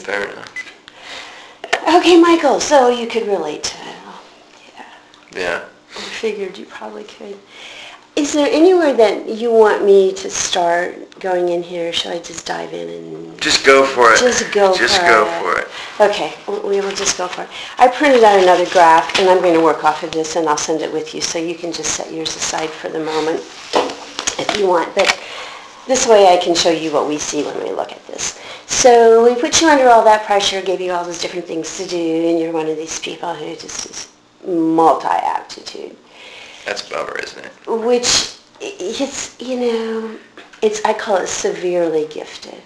Fair enough. Okay, Michael, so you could relate to it. Yeah. I figured you probably could. Is there anywhere that you want me to start going in here? Shall I just dive in and... Just go for it. Just go for it. Okay, we will just go for it. I printed out another graph, and I'm going to work off of this, and I'll send it with you, so you can just set yours aside for the moment if you want. But this way I can show you what we see when we look at this. So we put you under all that pressure, gave you all those different things to do, and you're one of these people who just is multi-aptitude. That's a bummer, isn't it? Which, it's, I call it severely gifted.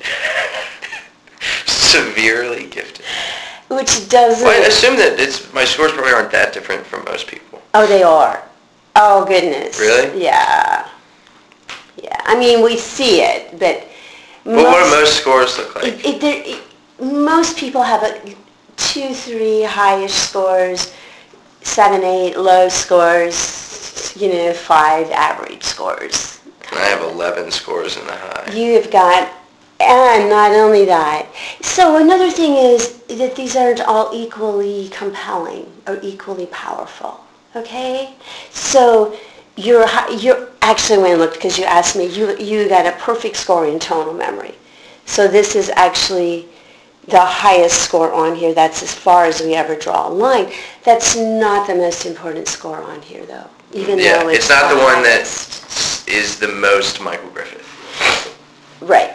Severely gifted. Which doesn't... Well, I assume that my scores probably aren't that different from most people. Oh, they are. Oh, goodness. Really? Yeah. Yeah. I mean, we see it, but... Well, what do most scores look like? Most people have 2, 3 high-ish scores, 7, 8 low scores, 5 average scores. I have 11 scores in the high. You've got, and not only that. So another thing is that these aren't all equally compelling or equally powerful. Okay? So you're actually, when I looked, because you asked me, you got a perfect score in tonal memory. So this is actually the highest score on here. That's as far as we ever draw a line. That's not the most important score on here, though. Even though it's not the one that is the most Michael Griffith. Right.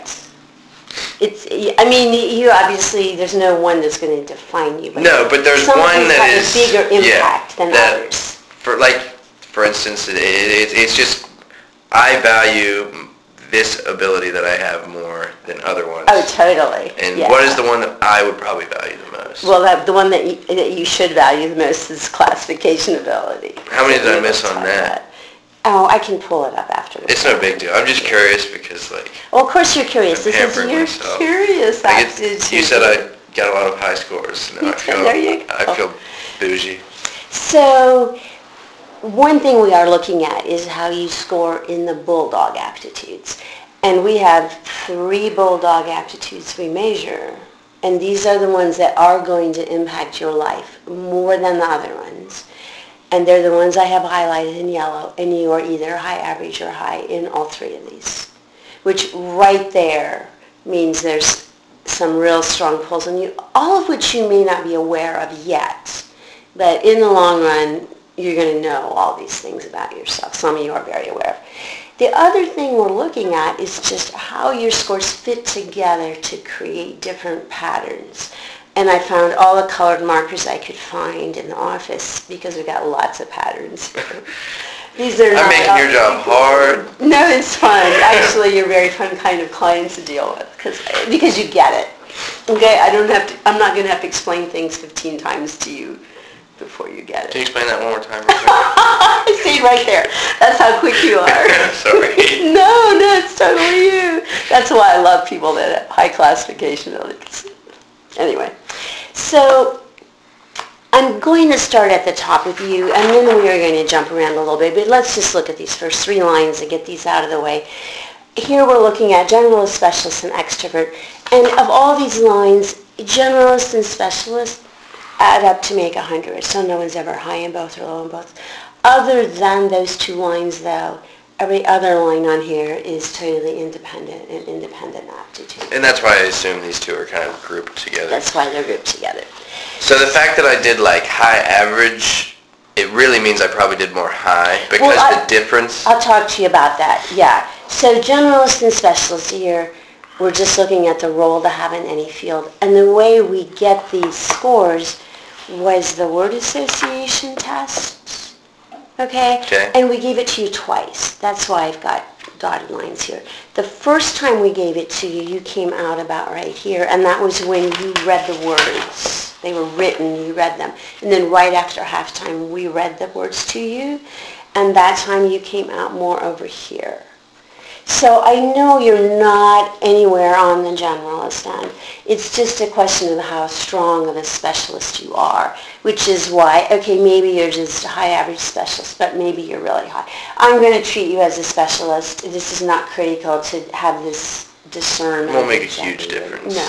You obviously, there's no one that's going to define you. But no, but there's one that is a bigger impact than others. For instance, it's just, I value this ability that I have more than other ones. Oh, totally. And what is the one that I would probably value the most? Well, the one that you should value the most is classification ability. How many did I miss on that? Oh, I can pull it up after. It's no big deal. I'm just curious because, Well, of course you're curious. I'm You're curious. You said I got a lot of high scores. Now I feel bougie. So, one thing we are looking at is how you score in the bulldog aptitudes. And we have 3 bulldog aptitudes we measure. And these are the ones that are going to impact your life more than the other ones. And they're the ones I have highlighted in yellow. And you are either high, average, or high in all 3 of these. Which right there means there's some real strong pulls on you, all of which you may not be aware of yet. But in the long run, you're going to know all these things about yourself. Some of you are very aware of. The other thing we're looking at is just how your scores fit together to create different patterns. And I found all the colored markers I could find in the office because we've got lots of patterns. These are I'm making your job hard. No, it's fun. Actually, you're a very fun kind of client to deal with because you get it. Okay, I'm not going to have to explain things 15 times to you before you get it. Can you explain that one more time? See, right there. That's how quick you are. Sorry. No, it's totally you. That's why I love people that have high classification abilities. Anyway, so I'm going to start at the top with you, and then we are going to jump around a little bit, but let's just look at these first 3 lines and get these out of the way. Here we're looking at generalist, specialist, and extrovert. And of all these lines, generalist and specialist add up to make 100. So no one's ever high in both or low in both. Other than those 2 lines, though, every other line on here is totally independent and independent aptitude. And that's why I assume these 2 are kind of grouped together. That's why they're grouped together. So the fact that I did high average, it really means I probably did more high because the difference... I'll talk to you about that, yeah. So generalist and specialist here, we're just looking at the role to have in any field. And the way we get these scores was the word association test. Okay? And we gave it to you twice. That's why I've got dotted lines here. The first time we gave it to you, you came out about right here, and that was when you read the words. They were written, you read them. And then right after halftime, we read the words to you, and that time you came out more over here. So I know you're not anywhere on the generalist end. It's just a question of how strong of a specialist you are, which is why, okay, maybe you're just a high average specialist, but maybe you're really high. I'm going to treat you as a specialist. This is not critical to have this discernment. It won't make a huge difference. No.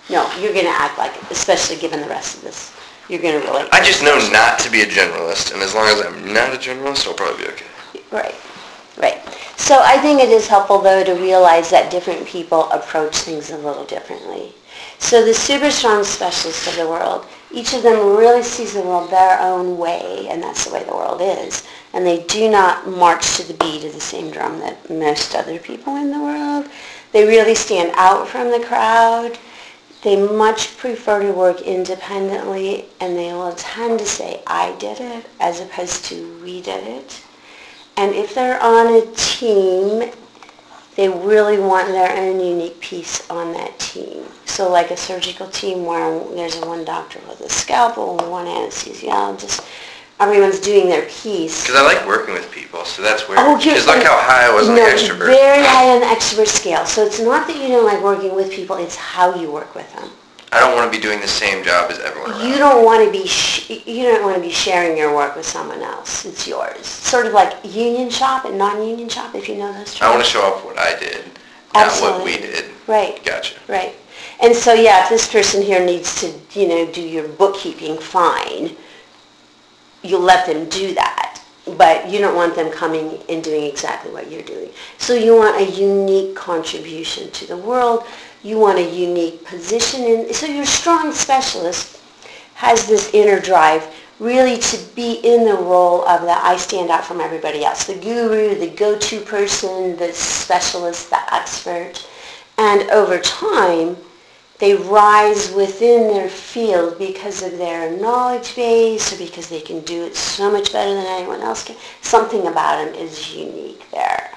No, you're going to act like it, especially given the rest of this. You're going to relate. I just know not to be a generalist, and as long as I'm not a generalist, I'll probably be okay. Right, right. So I think it is helpful, though, to realize that different people approach things a little differently. So the super strong specialists of the world, each of them really sees the world their own way, and that's the way the world is. And they do not march to the beat of the same drum that most other people in the world. They really stand out from the crowd. They much prefer to work independently, and they will tend to say, I did it, as opposed to we did it. And if they're on a team, they really want their own unique piece on that team. So like a surgical team where there's one doctor with a scalpel and one anesthesiologist, everyone's doing their piece. Because I like working with people, so that's weird. Oh, Because look how high I was on the extrovert. Very high on the extrovert scale. So it's not that you don't like working with people, it's how you work with them. I don't want to be doing the same job as everyone around. You don't want to be sharing your work with someone else. It's yours. Sort of like union shop and non-union shop, if you know those terms. I want to show off what I did, not what we did. Right. Gotcha. Right. And so yeah, if this person here needs to, do your bookkeeping, fine. You'll let them do that. But you don't want them coming and doing exactly what you're doing. So you want a unique contribution to the world. You want a unique position. So your strong specialist has this inner drive really to be in the role of the I stand out from everybody else. The guru, the go-to person, the specialist, the expert. And over time, they rise within their field because of their knowledge base or because they can do it so much better than anyone else can. Something about them is unique there.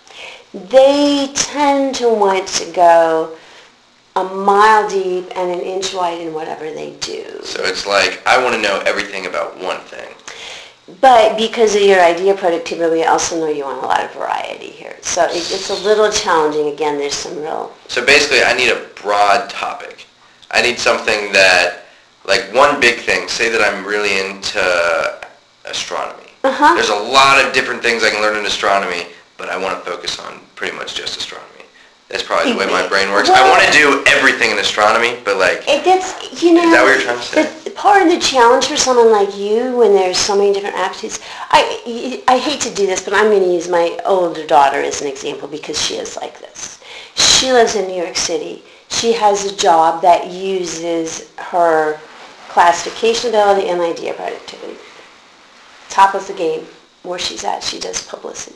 They tend to want to go a mile deep and an inch wide in whatever they do. So it's like, I want to know everything about one thing. But because of your idea productivity, we also know you want a lot of variety here. So it's a little challenging. Again, there's some real... So basically, I need a broad topic. I need something that, like one big thing, say that I'm really into astronomy. Uh-huh. There's a lot of different things I can learn in astronomy, but I want to focus on pretty much just astronomy. That's probably the way my brain works. Well, I want to do everything in astronomy, but like... It gets, is that what you're trying to say? Part of the challenge for someone like you, when there's so many different aptitudes, I hate to do this, but I'm going to use my older daughter as an example because she is like this. She lives in New York City. She has a job that uses her classification ability and idea productivity. Top of the game where she's at. She does publicity.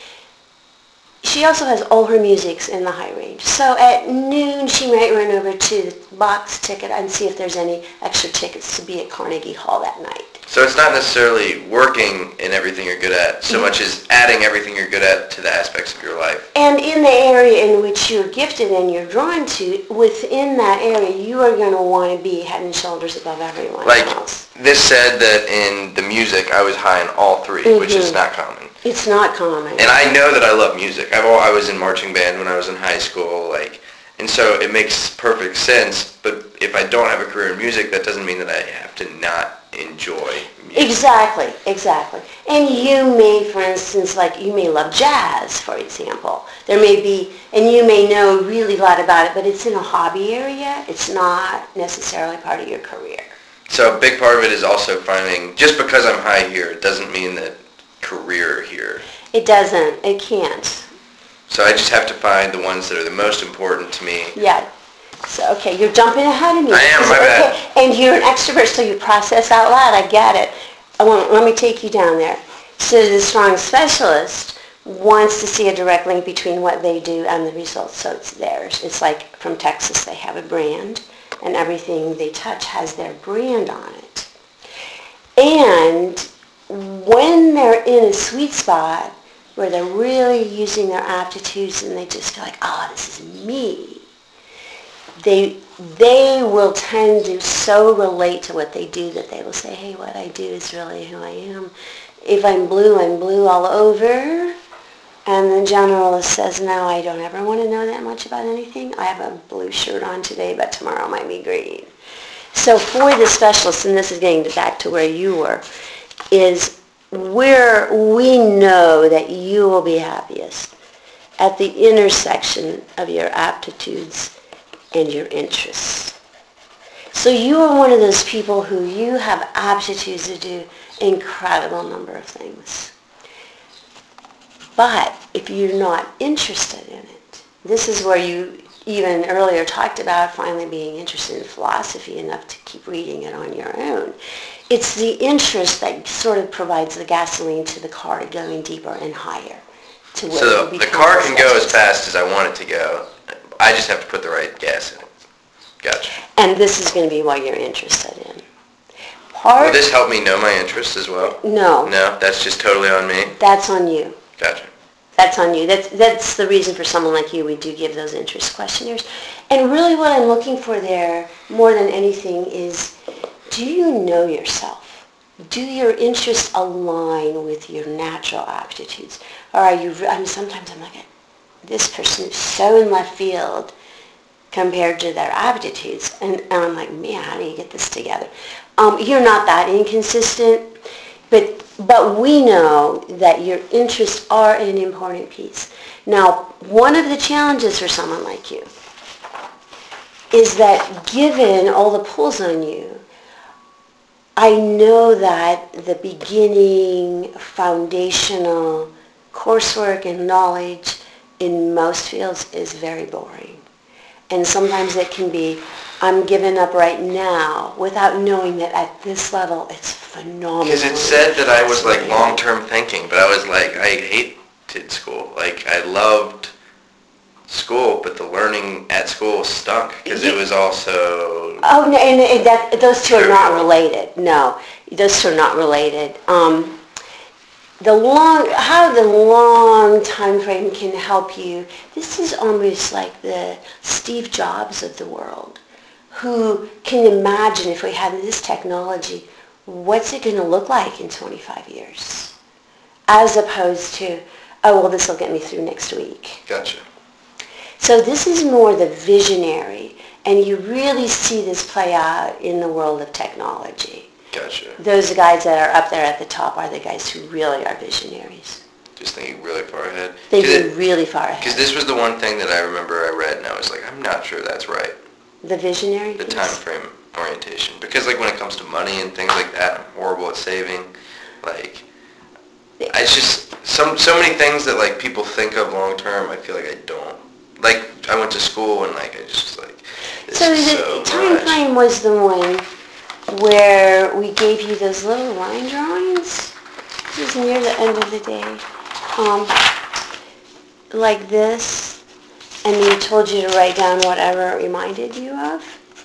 She also has all her musics in the high range. So at noon, she might run over to the box ticket and see if there's any extra tickets to be at Carnegie Hall that night. So it's not necessarily working in everything you're good at so much as adding everything you're good at to the aspects of your life. And in the area in which you're gifted and you're drawn to, within that area, you are going to want to be head and shoulders above everyone else. Like this said that in the music, I was high in all three, which is not common. It's not common. And I know that I love music. I was in marching band when I was in high school, and so it makes perfect sense. But if I don't have a career in music, that doesn't mean that I have to not enjoy music. Exactly. And you may, for instance, you may love jazz, for example. There may be, and you may know really a lot about it, but it's in a hobby area. It's not necessarily part of your career. So a big part of it is also finding, just because I'm high here, it doesn't mean that career here. It doesn't. It can't. So I just have to find the ones that are the most important to me. Yeah. So, okay, you're jumping ahead of me. I am, my bad. And you're an extrovert, so you process out loud. I get it. Let me take you down there. So the strong specialist wants to see a direct link between what they do and the results, so it's theirs. It's like from Texas, they have a brand, and everything they touch has their brand on it. And when they're in a sweet spot where they're really using their aptitudes and they just feel like, oh, this is me, they will tend to so relate to what they do that they will say, hey, what I do is really who I am. If I'm blue all over. And the generalist says, no, I don't ever want to know that much about anything. I have a blue shirt on today, but tomorrow might be green. So for the specialist, and this is getting back to where you were, is where we know that you will be happiest at the intersection of your aptitudes and your interests. So you are one of those people who you have aptitudes to do incredible number of things. But if you're not interested in it, this is where you even earlier talked about finally being interested in philosophy enough to keep reading it on your own. It's the interest that sort of provides the gasoline to the car to going deeper and higher. To where So the car can go as fast as I want it to go. I just have to put the right gas in it. Gotcha. And this is going to be what you're interested in. Will this help me know my interests as well? No. No? That's just totally on me? That's on you. Gotcha. That's on you. That's the reason for someone like you, we do give those interest questionnaires. And really what I'm looking for there, more than anything, is do you know yourself? Do your interests align with your natural aptitudes? Or are you, sometimes I'm like, this person is so in left field compared to their aptitudes. And I'm like, man, how do you get this together? You're not that inconsistent, but we know that your interests are an important piece. Now, one of the challenges for someone like you is that given all the pulls on you, I know that the beginning foundational coursework and knowledge in most fields is very boring. And sometimes it can be, I'm giving up right now without knowing that at this level it's phenomenal. Because it said that I was like long-term thinking, but I was like, I hated school. Like I loved school, but the learning at school stunk because it was also... Oh, no, and those two are not related. No, those two are not related. How the long time frame can help you, this is almost like the Steve Jobs of the world, who can imagine if we had this technology, what's it going to look like in 25 years? As opposed to, oh, well, this will get me through next week. Gotcha. So this is more the visionary, and you really see this play out in the world of technology. Gotcha. Those guys that are up there at the top are the guys who really are visionaries. Just thinking really far ahead. Thinking really far ahead. Because this was the one thing that I remember I read, and I was like, I'm not sure that's right. The visionary The piece? time frame orientation. Because like when it comes to money and things like that, I'm horrible at saving. Like, it's just so many things that like people think of long term, I feel like I don't. Like, I went to school and like I just like, this So is the so time much. frame was the one where we gave you those little line drawings. It was near the end of the day. Like this. And we told you to write down whatever it reminded you of.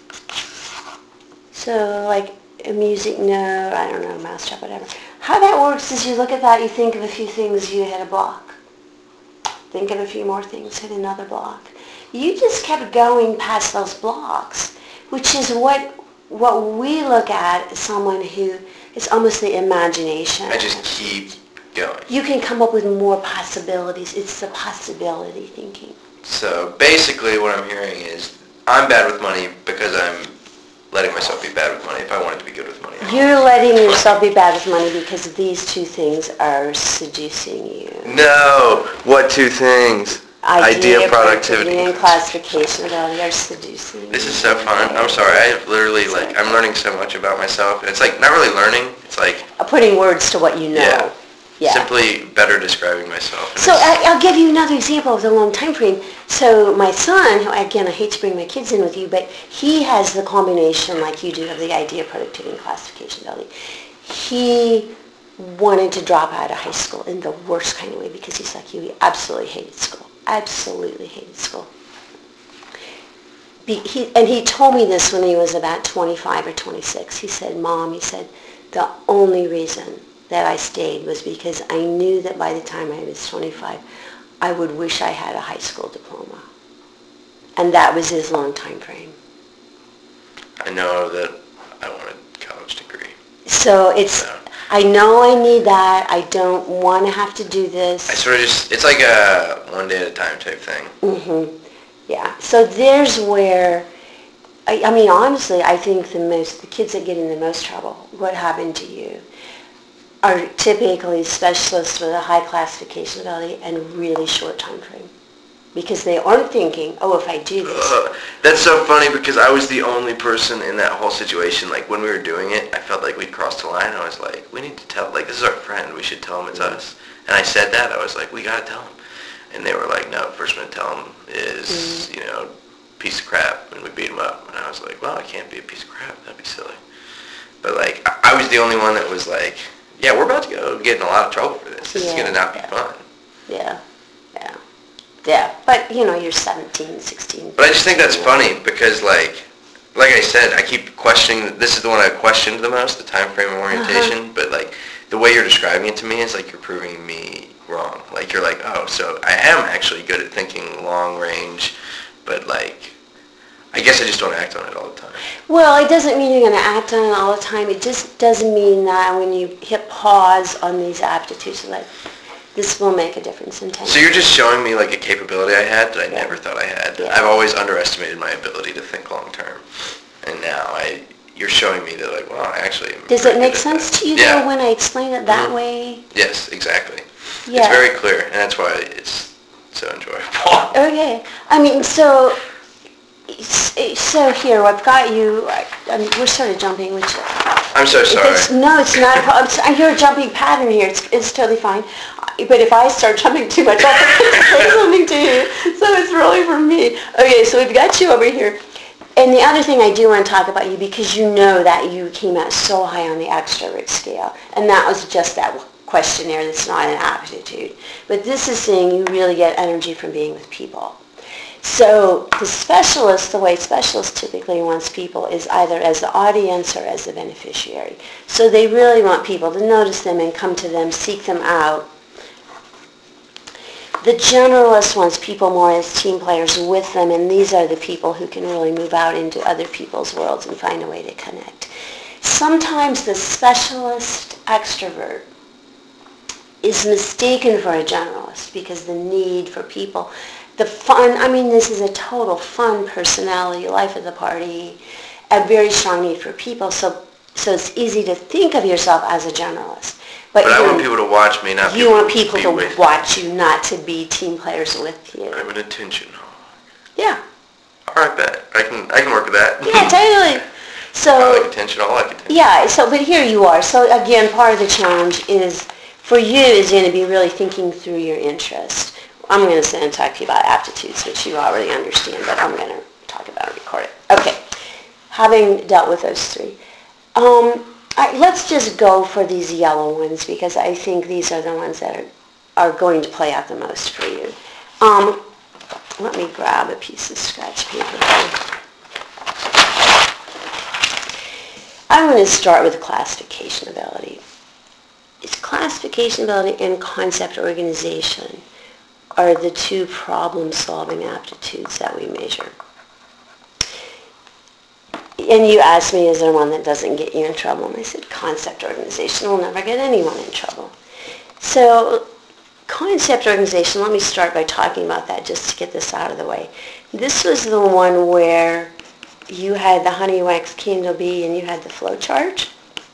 So like a music note, I don't know, mousetrap, whatever. How that works is you look at that, you think of a few things, you hit a block. Think of a few more things, hit another block. You just kept going past those blocks, which is what we look at as someone who, it's almost the imagination. I just keep going. You can come up with more possibilities. It's the possibility thinking. So basically what I'm hearing is I'm bad with money because I'm letting myself be bad with money. If I wanted to be good with money. You're letting yourself be bad with money because these two things are seducing you. No! What two things? Idea, productivity, and classification ability are seducing. This is so fun. I'm sorry. I literally like, I'm learning so much about myself. It's like not really learning. It's like putting words to what you know. Yeah. Simply better describing myself. So I'll give you another example of the long time frame. So my son, who again I hate to bring my kids in with you, but he has the combination like you do of the idea, productivity, and classification ability. He wanted to drop out of high school in the worst kind of way because he's like you. He absolutely hated school. Absolutely hated school. He told me this when he was about 25 or 26. He said, Mom, he said, the only reason that I stayed was because I knew that by the time I was 25, I would wish I had a high school diploma. And that was his long time frame. I know that I want a college degree. So I know I need that. I don't want to have to do this. I sort of just, it's like a one day at a time type thing. Mm-hmm. Yeah. So there's where, I mean, honestly, I think the kids that get in the most trouble, what happened to you, are typically specialists with a high classification ability and really short time frame. because they aren't thinking, oh, if I do this. That's so funny because I was the only person in that whole situation. Like when we were doing it, I felt like we'd crossed the line. I was like, we need to tell, like this is our friend. We should tell him it's us. And I said that. I was like, we gotta tell him. And they were like, no, first I'm gonna tell him is, piece of crap. And we beat him up. And I was like, well, I can't be a piece of crap. That'd be silly. But like, I was the only one that was like, yeah, we're about to go get in a lot of trouble for this. This is gonna not be fun. Yeah. Yeah, but you're 17, 16. But I just think that's funny because like I said, I keep questioning, this is the one I questioned the most, the time frame of orientation, but like the way you're describing it to me is like you're proving me wrong. Like you're like, oh, so I am actually good at thinking long range, but like, I guess I just don't act on it all the time. Well, it doesn't mean you're going to act on it all the time. It just doesn't mean that when you hit pause on these aptitudes, like, this will make a difference in 10 years. So you're just showing me like a capability I had that I never thought I had. Yeah. I've always underestimated my ability to think long term. And now you're showing me that like, well, I actually am. Does it make sense to you though when I explain it that way? Yes, exactly. Yeah. It's very clear, and that's why it's so enjoyable. Okay. I mean, so here, I've got you, we're sort of jumping, which... I'm so sorry. No, it's not a problem. You're a jumping pattern here. It's totally fine. But if I start jumping too much, I'll say something to you. So it's really for me. Okay, so we've got you over here. And the other thing I do want to talk about you, because you know that you came out so high on the extrovert scale, and that was just that questionnaire that's not an aptitude. But this is saying you really get energy from being with people. So the specialist, the way specialist typically wants people is either as the audience or as the beneficiary. So they really want people to notice them and come to them, seek them out. The generalist wants people more as team players with them, and these are the people who can really move out into other people's worlds and find a way to connect. Sometimes the specialist extrovert is mistaken for a generalist because the need for people, the fun, this is a total fun personality, life of the party, a very strong need for people, so it's easy to think of yourself as a generalist. But I want people to watch me, not you want people to to watch you, not to be team players with you. I'm an attention hog. Yeah. All right, bet. I can work with that. Yeah, totally. So I like attention. I like attention. Yeah. So, but here you are. So again, part of the challenge is for you is going to be really thinking through your interest. I'm going to sit and talk to you about aptitudes, which you already understand, but I'm going to talk about and record it. Okay. Having dealt with those three. Let's just go for these yellow ones because I think these are the ones that are going to play out the most for you. Let me grab a piece of scratch paper here. I'm going to start with classification ability. It's classification ability and concept organization are the two problem-solving aptitudes that we measure. And you asked me, is there one that doesn't get you in trouble? And I said, concept organization will never get anyone in trouble. So concept organization, let me start by talking about that just to get this out of the way. This was the one where you had the honey wax candle bee and you had the flow chart.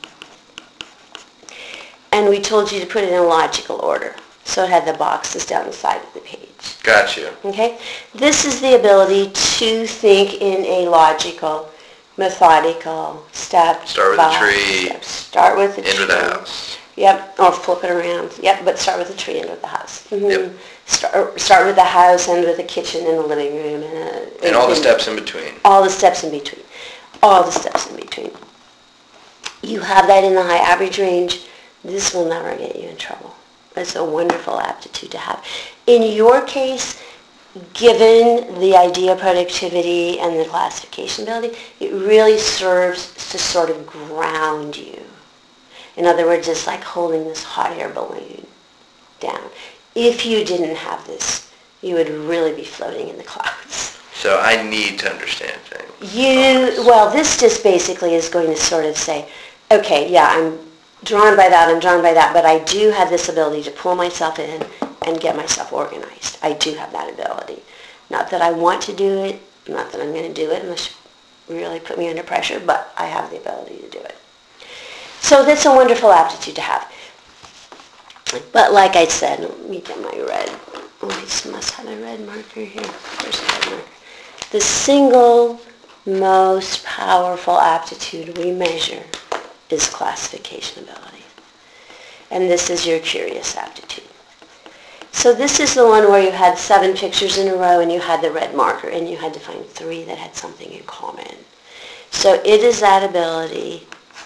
And we told you to put it in logical order. So it had the boxes down the side of the page. Gotcha. Okay? This is the ability to think in a logical, methodical, step Start with by a tree. step. Start with the tree. End with a house. Yep, or flip it around. Yep, but start with the tree, end with the house. Mm-hmm. Yep. Start with the house, end with the kitchen and the living room. And all the steps in between. All the steps in between. All the steps in between. You have that in the high average range. This will never get you in trouble. It's a wonderful aptitude to have. In your case, given the idea of productivity and the classification ability, it really serves to sort of ground you. In other words, it's like holding this hot air balloon down. If you didn't have this, you would really be floating in the clouds. So I need to understand things. Well, this just basically is going to sort of say, okay, yeah, I'm drawn by that, but I do have this ability to pull myself in and get myself organized. I do have that ability. Not that I want to do it, not that I'm going to do it unless you really put me under pressure, but I have the ability to do it. So that's a wonderful aptitude to have. But like I said, let me get my red I just must have a red marker here. Where's the red marker? The single most powerful aptitude we measure is classification ability. And this is your curious aptitude. So this is the one where you had 7 pictures in a row and you had the red marker and you had to find 3 that had something in common. So it is that ability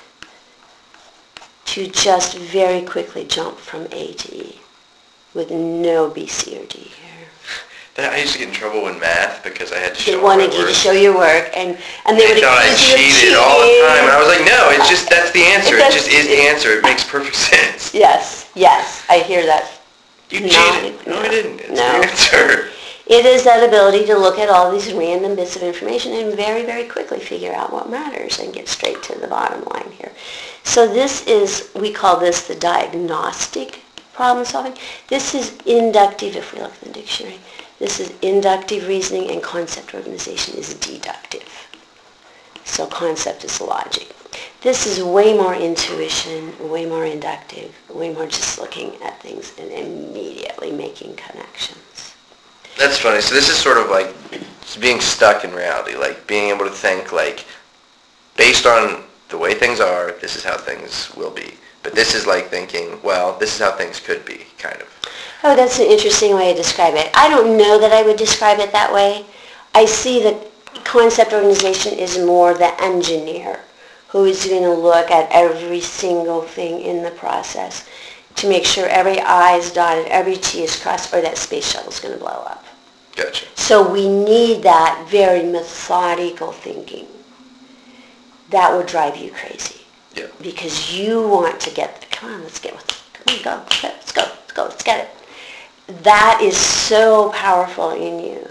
to just very quickly jump from A to E with no B, C, or D here. I used to get in trouble in math because I had to They show my work. wanted you to show your work, and they would thought I accuse you of cheated all the time. And I was like, no, it's just, that's the answer. It just is the answer. It makes perfect sense. Yes, I hear that. You cheated. No, I didn't. It's the answer. It is that ability to look at all these random bits of information and very, very quickly figure out what matters and get straight to the bottom line here. So this is, we call this the diagnostic problem solving. This is inductive, if we look at the dictionary. This is inductive reasoning, and concept organization is deductive. So concept is logic. This is way more intuition, way more inductive, way more just looking at things and immediately making connections. That's funny. So this is sort of like being stuck in reality, like being able to think like, based on the way things are, this is how things will be. But this is like thinking, well, this is how things could be, kind of. Oh, that's an interesting way to describe it. I don't know that I would describe it that way. I see that concept organization is more the engineer who is going to look at every single thing in the process to make sure every I is dotted, every T is crossed, or that space shuttle is going to blow up. Gotcha. So we need that very methodical thinking. That will drive you crazy. Yeah. Because you want to get, come on, let's get with it. Come on, go, let's get it. That is so powerful in you.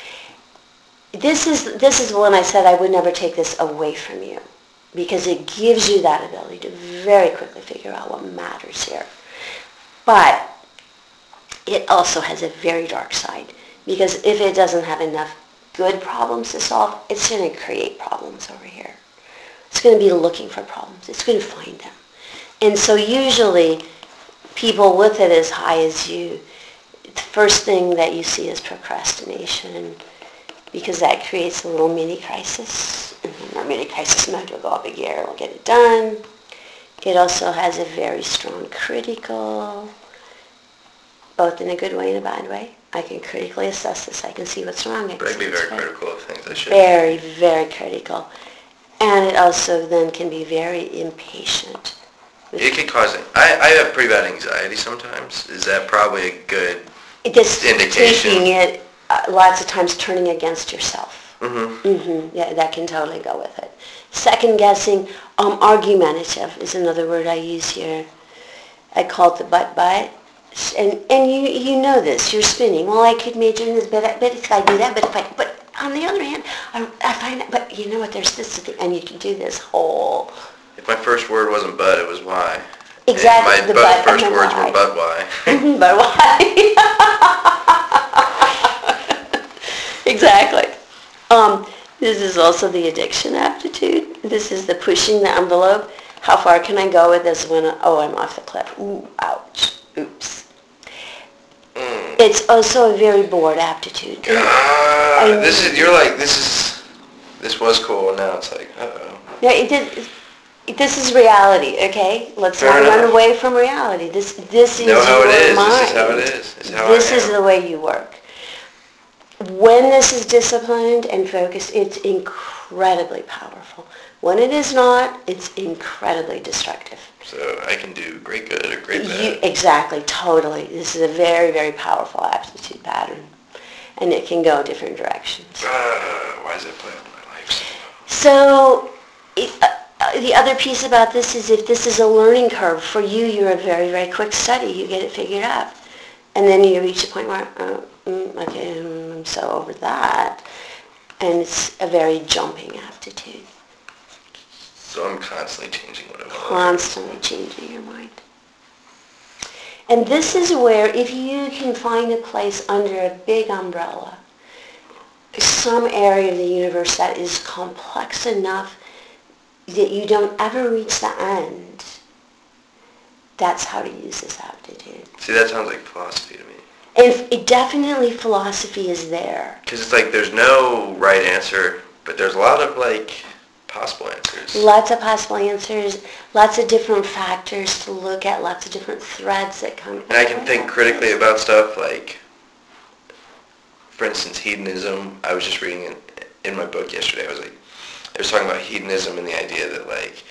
This is when I said I would never take this away from you, because it gives you that ability to very quickly figure out what matters here. But it also has a very dark side, because if it doesn't have enough good problems to solve, it's going to create problems over here. It's going to be looking for problems. It's going to find them. And so usually people with it as high as you, the first thing that you see is procrastination, because that creates a little mini crisis. And then our mini crisis mode will go up a gear. We'll get it done. It also has a very strong critical, both in a good way and a bad way. I can critically assess this. I can see what's wrong. But I can be very critical of things I should. Very, very critical. And it also then can be very impatient. It can cause it. I have pretty bad anxiety sometimes. Is that probably a good indication? Taking it, lots of times turning against yourself. Mm-hmm. Mm-hmm. Yeah, that can totally go with it. Second guessing, argumentative is another word I use here. I call it the but. And you know this. You're spinning. Well, I could major in this, but if I do that, but on the other hand, I find that, but you know what, there's this thing, and you can do this whole... If my first word wasn't but, it was why. Exactly, And the my but first and the words why. were but why. But why? Exactly. This is also the addiction aptitude. This is the pushing the envelope. How far can I go with this when, I'm off the cliff. Ooh, ouch, oops. It's also a very bored aptitude. This was cool, and now it's like, uh-oh. Yeah, this is reality, okay? Let's not run away from reality. This is your mind. This is how it is. This is the way you work. When this is disciplined and focused, it's incredibly powerful. When it is not, it's incredibly destructive. So I can do great good or great bad. Exactly, totally. This is a very, very powerful aptitude pattern. And it can go different directions. Why does it play out in my life so the other piece about this is, if this is a learning curve, for you, you're a very, very quick study. You get it figured out. And then you reach a point where, I'm so over that. And it's a very jumping aptitude. So I'm constantly changing what I want. Constantly changing your mind. And this is where, if you can find a place under a big umbrella, some area of the universe that is complex enough that you don't ever reach the end, that's how to use this aptitude. See, that sounds like philosophy to me. And it definitely philosophy is there. Because it's like there's no right answer, but there's a lot of like possible answers. Lots of possible answers, lots of different factors to look at, lots of different threads that come. And I can think critically about stuff like, for instance, hedonism. I was just reading it in my book yesterday. I was talking about hedonism and the idea that like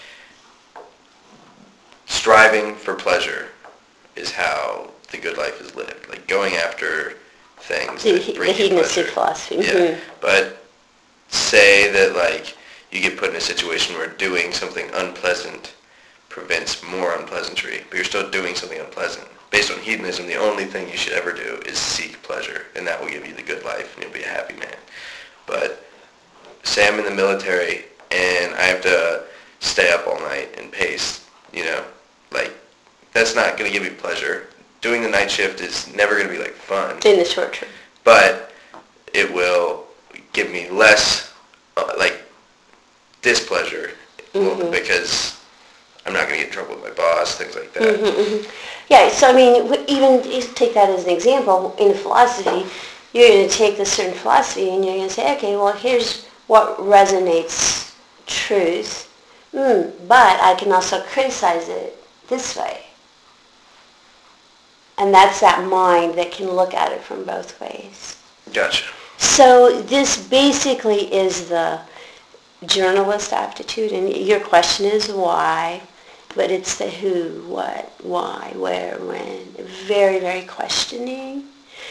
striving for pleasure is how the good life is lived. Like going after things that bring The you hedonistic pleasure. philosophy. Yeah, Mhm. but say that like you get put in a situation where doing something unpleasant prevents more unpleasantry, but you're still doing something unpleasant. Based on hedonism, the only thing you should ever do is seek pleasure, and that will give you the good life, and you'll be a happy man. But say I'm in the military, and I have to stay up all night and pace, like, that's not going to give you pleasure. Doing the night shift is never going to be, like, fun. In the short term. But it will give me less, displeasure, because I'm not going to get in trouble with my boss, things like that. Yeah, so I mean, even take that as an example, in philosophy, you're going to take this certain philosophy and you're going to say, okay, well, here's what resonates truth, but I can also criticize it this way. And that's that mind that can look at it from both ways. Gotcha. So this basically is the journalist aptitude, and your question is why, but it's the who, what, why, where, when. Very, very questioning.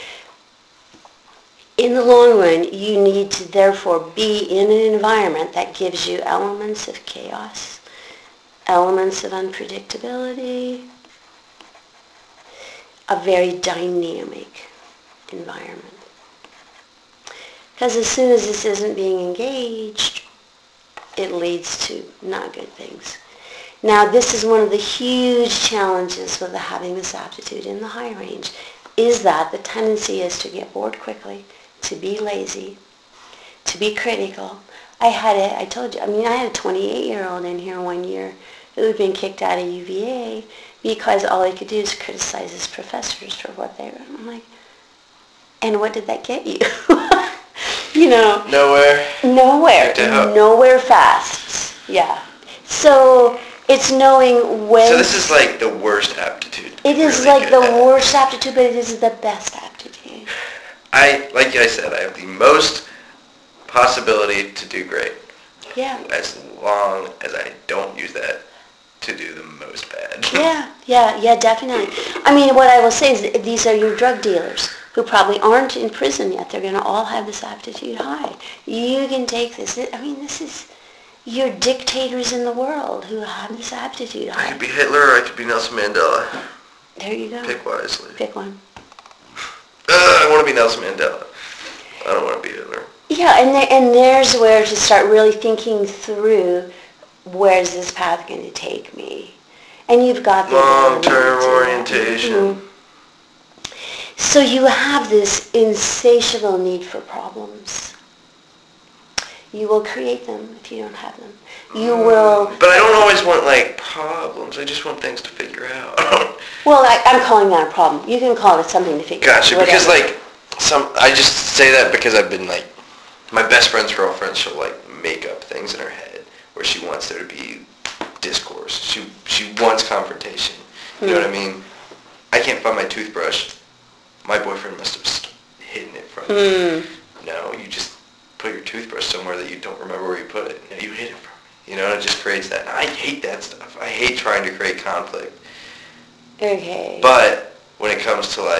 In the long run, you need to therefore be in an environment that gives you elements of chaos, elements of unpredictability, a very dynamic environment. Because as soon as this isn't being engaged, it leads to not good things. Now, this is one of the huge challenges with having this aptitude in the high range, is that the tendency is to get bored quickly, to be lazy, to be critical. I had a 28-year-old in here one year who had been kicked out of UVA because all he could do is criticize his professors for what they were. I'm like, and what did that get you? Nowhere. Kicked out. Nowhere fast. Yeah. So it's knowing when. So this is like the worst aptitude. It is really like the good at. worst aptitude, but it is the best aptitude. Like I said, I have the most possibility to do great. Yeah. As long as I don't use that to do the most bad. Yeah, definitely. I mean, what I will say is that these are your drug dealers who probably aren't in prison yet. They're going to all have this aptitude high. You can take this. I mean, this is your dictators in the world who have this aptitude I high. could be Hitler or I could be Nelson Mandela. There you go. Pick wisely. Pick one. I want to be Nelson Mandela. I don't want to be Hitler. Yeah, and there's where to start really thinking through, where's this path going to take me? And you've got the long-term orientation. Mm-hmm. So you have this insatiable need for problems. You will create them if you don't have them. You will... But I don't always want, problems. I just want things to figure out. Well, I'm calling that a problem. You can call it something to figure out. Gotcha, because, I just say that because I've been, my best friend's girlfriend, she'll, make up things in her head where she wants there to be discourse. She wants confrontation. You know what I mean? I can't find my toothbrush. My boyfriend must have hidden it from me. No, you just put your toothbrush somewhere that you don't remember where you put it. No, you hid it from me. It just creates that. And I hate that stuff. I hate trying to create conflict. Okay. But when it comes to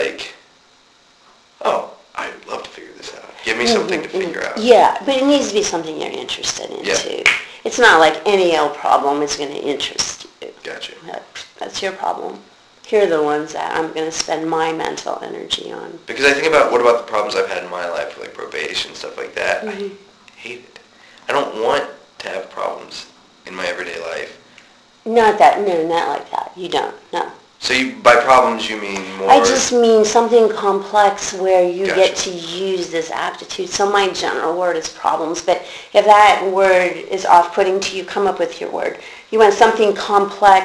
I would love to figure this out. Give me something to figure out. Yeah, but it needs to be something you're interested in too. It's not like any old problem is going to interest you. Gotcha. That's your problem. Here are the ones that I'm going to spend my mental energy on. Because I think about what about the problems I've had in my life, like probation, stuff like that. I hate it. I don't want to have problems in my everyday life. Not like that. You don't, no. So by problems you mean more... I just mean something complex where you Gotcha. get to use this aptitude. So my general word is problems, but if that word is off-putting to you, come up with your word. You want something complex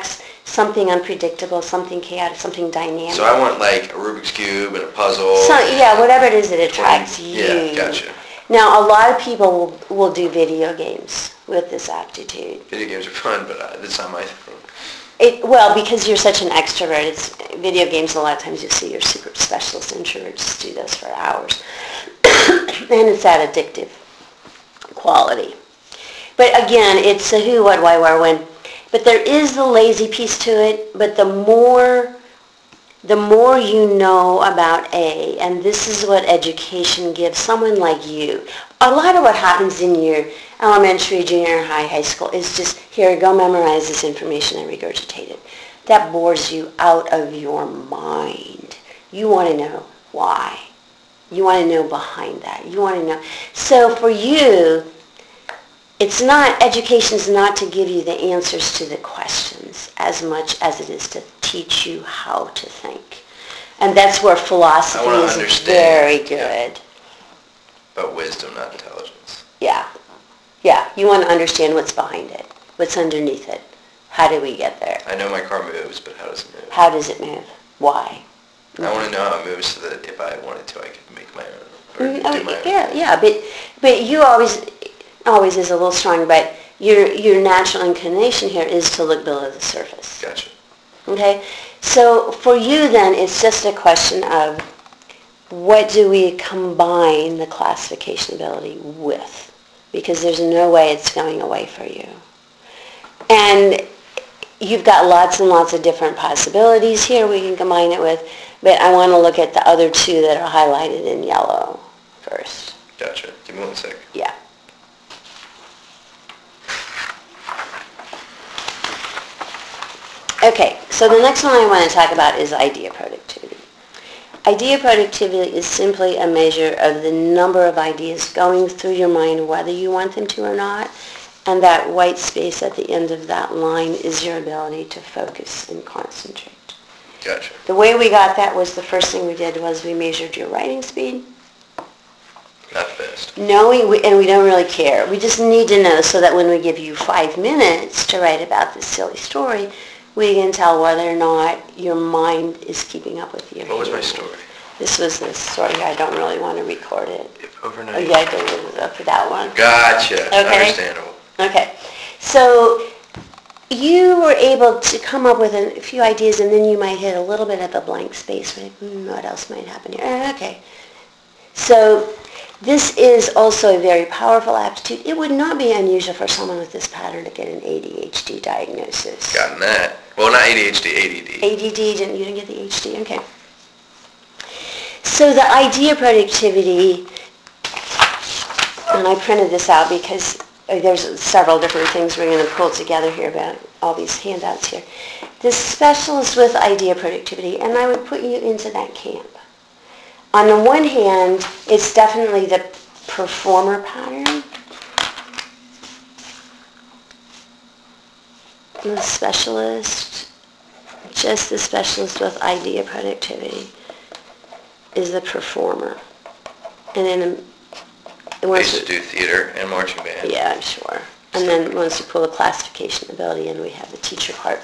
something unpredictable, something chaotic, something dynamic. So I want like a Rubik's Cube and a puzzle. So, yeah, whatever it is that attracts you. Yeah, gotcha. Now, a lot of people will do video games with this aptitude. Video games are fun, but that's not my thing. Well, because you're such an extrovert, it's video games. A lot of times you see your super specialist introverts do this for hours, and it's that addictive quality. But again, it's a who, what, why, where, when. But there is the lazy piece to it. But the more you know about A, and this is what education gives someone like you. A lot of what happens in your elementary, junior high, high school is just, here, go memorize this information and regurgitate it. That bores you out of your mind. You want to know why. You want to know behind that. You want to know. So for you, education is not to give you the answers to the questions as much as it is to teach you how to think. And that's where philosophy is very good. But wisdom, not intelligence. Yeah. Yeah. You want to understand what's behind it, what's underneath it. How do we get there? I know my car moves, but how does it move? How does it move? Why? I want to know how it moves so that if I wanted to, I could make my own. Or do my own. Yeah. But you always is a little strong, but your natural inclination here is to look below the surface. Gotcha. Okay? So for you then, it's just a question of what do we combine the classification ability with? Because there's no way it's going away for you. And you've got lots and lots of different possibilities here we can combine it with, but I want to look at the other two that are highlighted in yellow first. Gotcha. Give me 1 sec. Yeah. Okay, so the next one I want to talk about is idea productivity. Idea productivity is simply a measure of the number of ideas going through your mind, whether you want them to or not, and that white space at the end of that line is your ability to focus and concentrate. Gotcha. The way we got that was the first thing we did was we measured your writing speed. Not the best. And we don't really care. We just need to know so that when we give you 5 minutes to write about this silly story, we can tell whether or not your mind is keeping up with you. What was my story? This was the story. I don't really want to record it. If overnight. Oh, yeah, I did it for that one. Gotcha. Okay. Understandable. Okay. So you were able to come up with a few ideas, and then you might hit a little bit of a blank space. Like, what else might happen here? Okay. So this is also a very powerful aptitude. It would not be unusual for someone with this pattern to get an ADHD diagnosis. Gotten that. Well, not ADHD, ADD. ADD, you didn't get the HD, okay. So the idea productivity, and I printed this out because there's several different things we're going to pull together here about all these handouts here. The specialist with idea productivity, and I would put you into that camp. On the one hand, it's definitely the performer pattern. The specialist, just the specialist with idea productivity, is the performer. And then I used to do theater and marching band. Yeah, I'm sure. And then once you pull the classification ability in, we have the teacher part.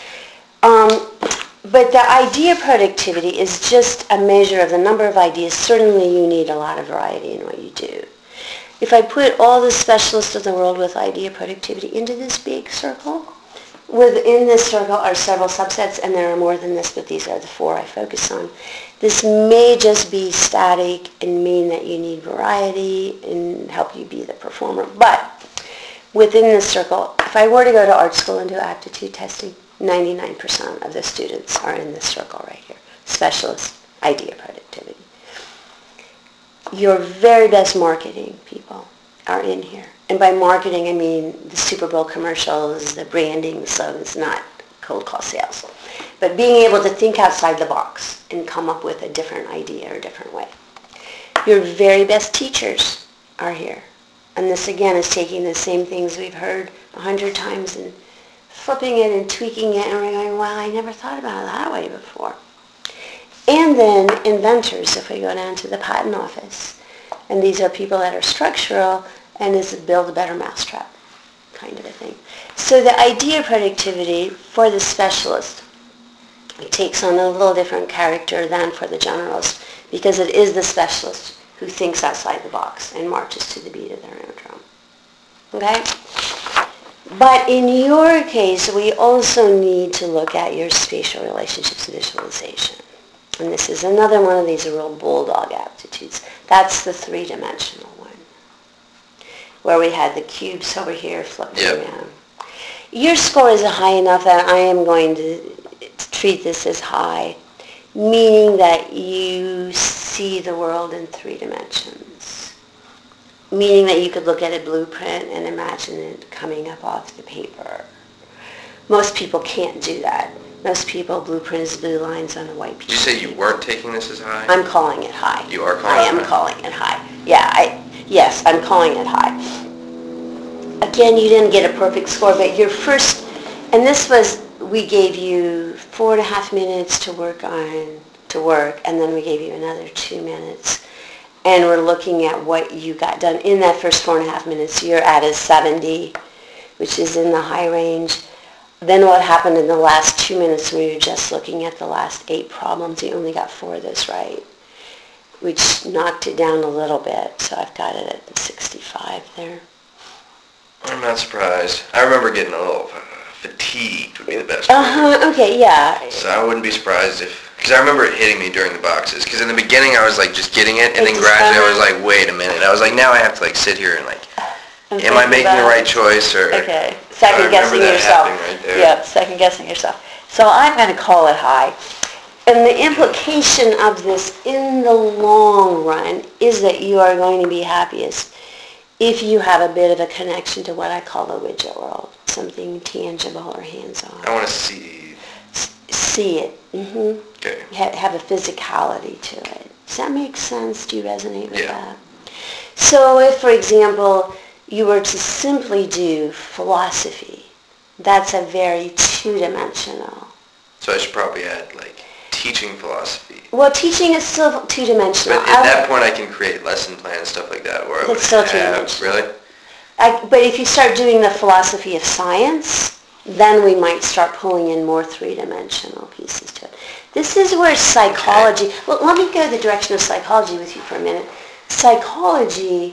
But the idea productivity is just a measure of the number of ideas. Certainly you need a lot of variety in what you do. If I put all the specialists of the world with idea productivity into this big circle, within this circle are several subsets, and there are more than this, but these are the 4 I focus on. This may just be static and mean that you need variety and help you be the performer. But within this circle, if I were to go to art school and do aptitude testing, 99% of the students are in this circle right here. Specialist, idea productivity. Your very best marketing people are in here. And by marketing, I mean the Super Bowl commercials, the branding, so it's not cold call sales. But being able to think outside the box and come up with a different idea or a different way. Your very best teachers are here. And this, again, is taking the same things we've heard 100 times and flipping it and tweaking it, and we're going, wow, I never thought about it that way before. And then inventors, if we go down to the patent office. And these are people that are structural, and this is build a better mousetrap. kind of a thing. So the idea of productivity for the specialist, it takes on a little different character than for the generalist, because it is the specialist who thinks outside the box and marches to the beat of their own drum. Okay? But in your case, we also need to look at your spatial relationships and visualization. And this is another one of these real bulldog aptitudes. That's the three-dimensional one, where we had the cubes over here flipping around. Your score is high enough that I am going to treat this as high, meaning that you see the world in three dimensions, meaning that you could look at a blueprint and imagine it coming up off the paper. Most people can't do that. Most people, blueprint is blue lines on a white piece. Did you say you weren't taking this as high? I'm calling it high. You are calling it high? I am calling it high. Yeah, yes, I'm calling it high. Again, you didn't get a perfect score, but your first, and this was, we gave you 4.5 minutes to work, and then we gave you another 2 minutes. And we're looking at what you got done in that first 4.5 minutes. You're at a 70, which is in the high range. Then what happened in the last 2 minutes when you're just looking at the last 8 problems, you only got 4 of those right, which knocked it down a little bit. So I've got it at 65 there. I'm not surprised. I remember getting a little fatigued would be the best word. Okay, yeah. So I wouldn't be surprised if, because I remember it hitting me during the boxes. Because in the beginning I was like just getting it, and then gradually I was like, wait a minute. I was like, now I have to like sit here and like, am I making the right choice? Or okay, second guessing yourself. Right there. Yep, second guessing yourself. So I'm going to call it high. And the implication of this in the long run is that you are going to be happiest if you have a bit of a connection to what I call the widget world, something tangible or hands-on. I want to see. See it. Mm-hmm. Okay. Have a physicality to it. Does that make sense? Do you resonate with that? So if, for example, you were to simply do philosophy, that's a very two-dimensional. So I should probably add like teaching philosophy. Well, teaching is still two-dimensional. But at that point I can create lesson plans, stuff like that, where I would still have, two-dimensional. really? But if you start doing the philosophy of science, then we might start pulling in more three-dimensional pieces to it. This is where psychology, well, let me go the direction of psychology with you for a minute. Psychology,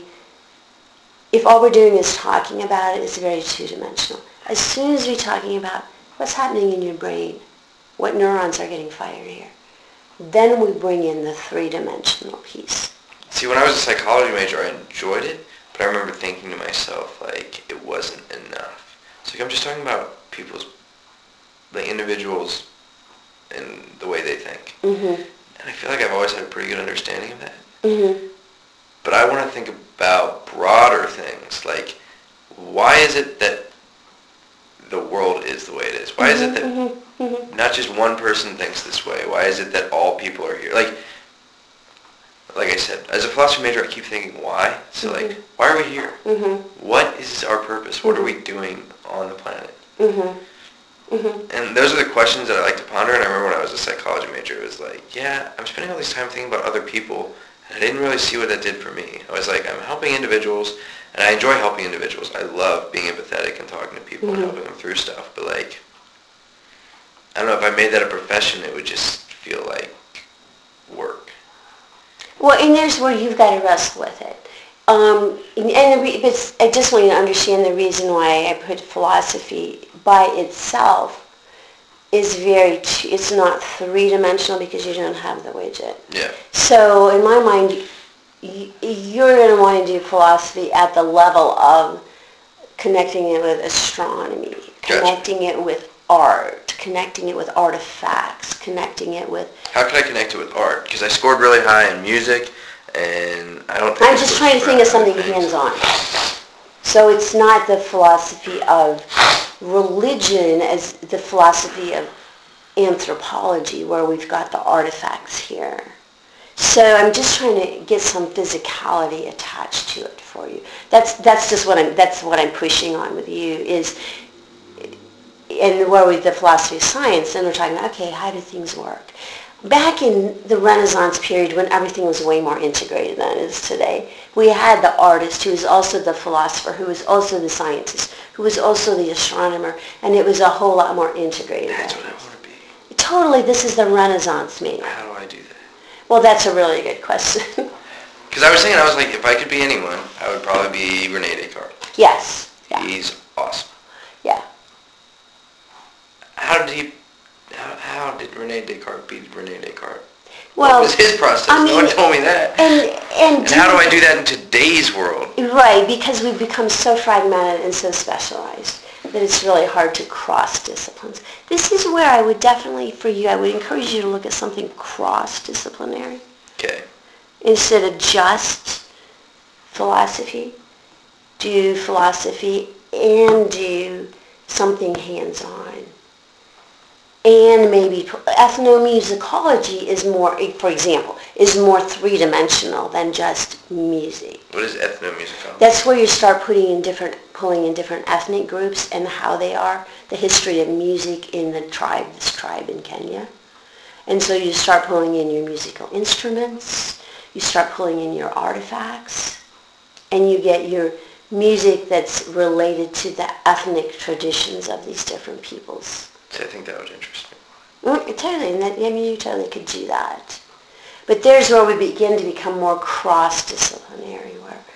if all we're doing is talking about it, is very two-dimensional. As soon as we're talking about what's happening in your brain, what neurons are getting fired here, then we bring in the three-dimensional piece. See, when I was a psychology major, I enjoyed it, but I remember thinking to myself, like, it wasn't enough. It's like, I'm just talking about people's, the individuals and the way they think. Mm-hmm. And I feel like I've always had a pretty good understanding of that. Mm-hmm. But I want to think about broader things, like, why is it that the world is the way it is? Why is it that not just one person thinks this way? Why is it that all people are here? Like I said, as a philosophy major, I keep thinking, why? So, like, why are we here? What is our purpose? What are we doing on the planet? And those are the questions that I like to ponder, and I remember when I was a psychology major, it was like, yeah, I'm spending all this time thinking about other people, and I didn't really see what that did for me. I was like, I'm helping individuals, and I enjoy helping individuals. I love being empathetic and talking to people and helping them through stuff, but like, I don't know, if I made that a profession, it would just feel like work. Well, and there's where you've got to wrestle with it. But I just want you to understand the reason why I put philosophy by itself is it's not three-dimensional because you don't have the widget. Yeah. So in my mind, you're going to want to do philosophy at the level of connecting it with astronomy, connecting it with art, connecting it with artifacts, connecting it with... How can I connect it with art? Because I scored really high in music, and I don't think... I'm just trying to think of something hands-on. So it's not the philosophy of religion as the philosophy of anthropology, where we've got the artifacts here. So I'm just trying to get some physicality attached to it for you. That's just what I'm pushing on with you is, and where with the philosophy of science, then we're talking about, okay, how do things work? Back in the Renaissance period, when everything was way more integrated than it is today, we had the artist who was also the philosopher, who was also the scientist, who was also the astronomer, and it was a whole lot more integrated. That's what I want to be. Totally, this is the Renaissance man. How do I do that? Well, that's a really good question. Because I was thinking, I was like, if I could be anyone, I would probably be Rene Descartes. Yes. Yeah. He's awesome. Yeah. How did Rene Descartes beat Rene Descartes? Well, what was his process? I mean, no one told me that. And how do I do that in today's world? Right, because we've become so fragmented and so specialized that it's really hard to cross disciplines. This is where I would definitely, for you, I would encourage you to look at something cross-disciplinary. Okay. Instead of just philosophy, do philosophy and do something hands-on. And maybe ethnomusicology is more, for example, is more three-dimensional than just music. What is ethnomusicology? That's where you start pulling in different ethnic groups and how they are, the history of music in this tribe in Kenya. And so you start pulling in your musical instruments, you start pulling in your artifacts, and you get your music that's related to the ethnic traditions of these different peoples. I think that would interest me. Totally, and you totally could do that. But there's where we begin to become more cross-disciplinary.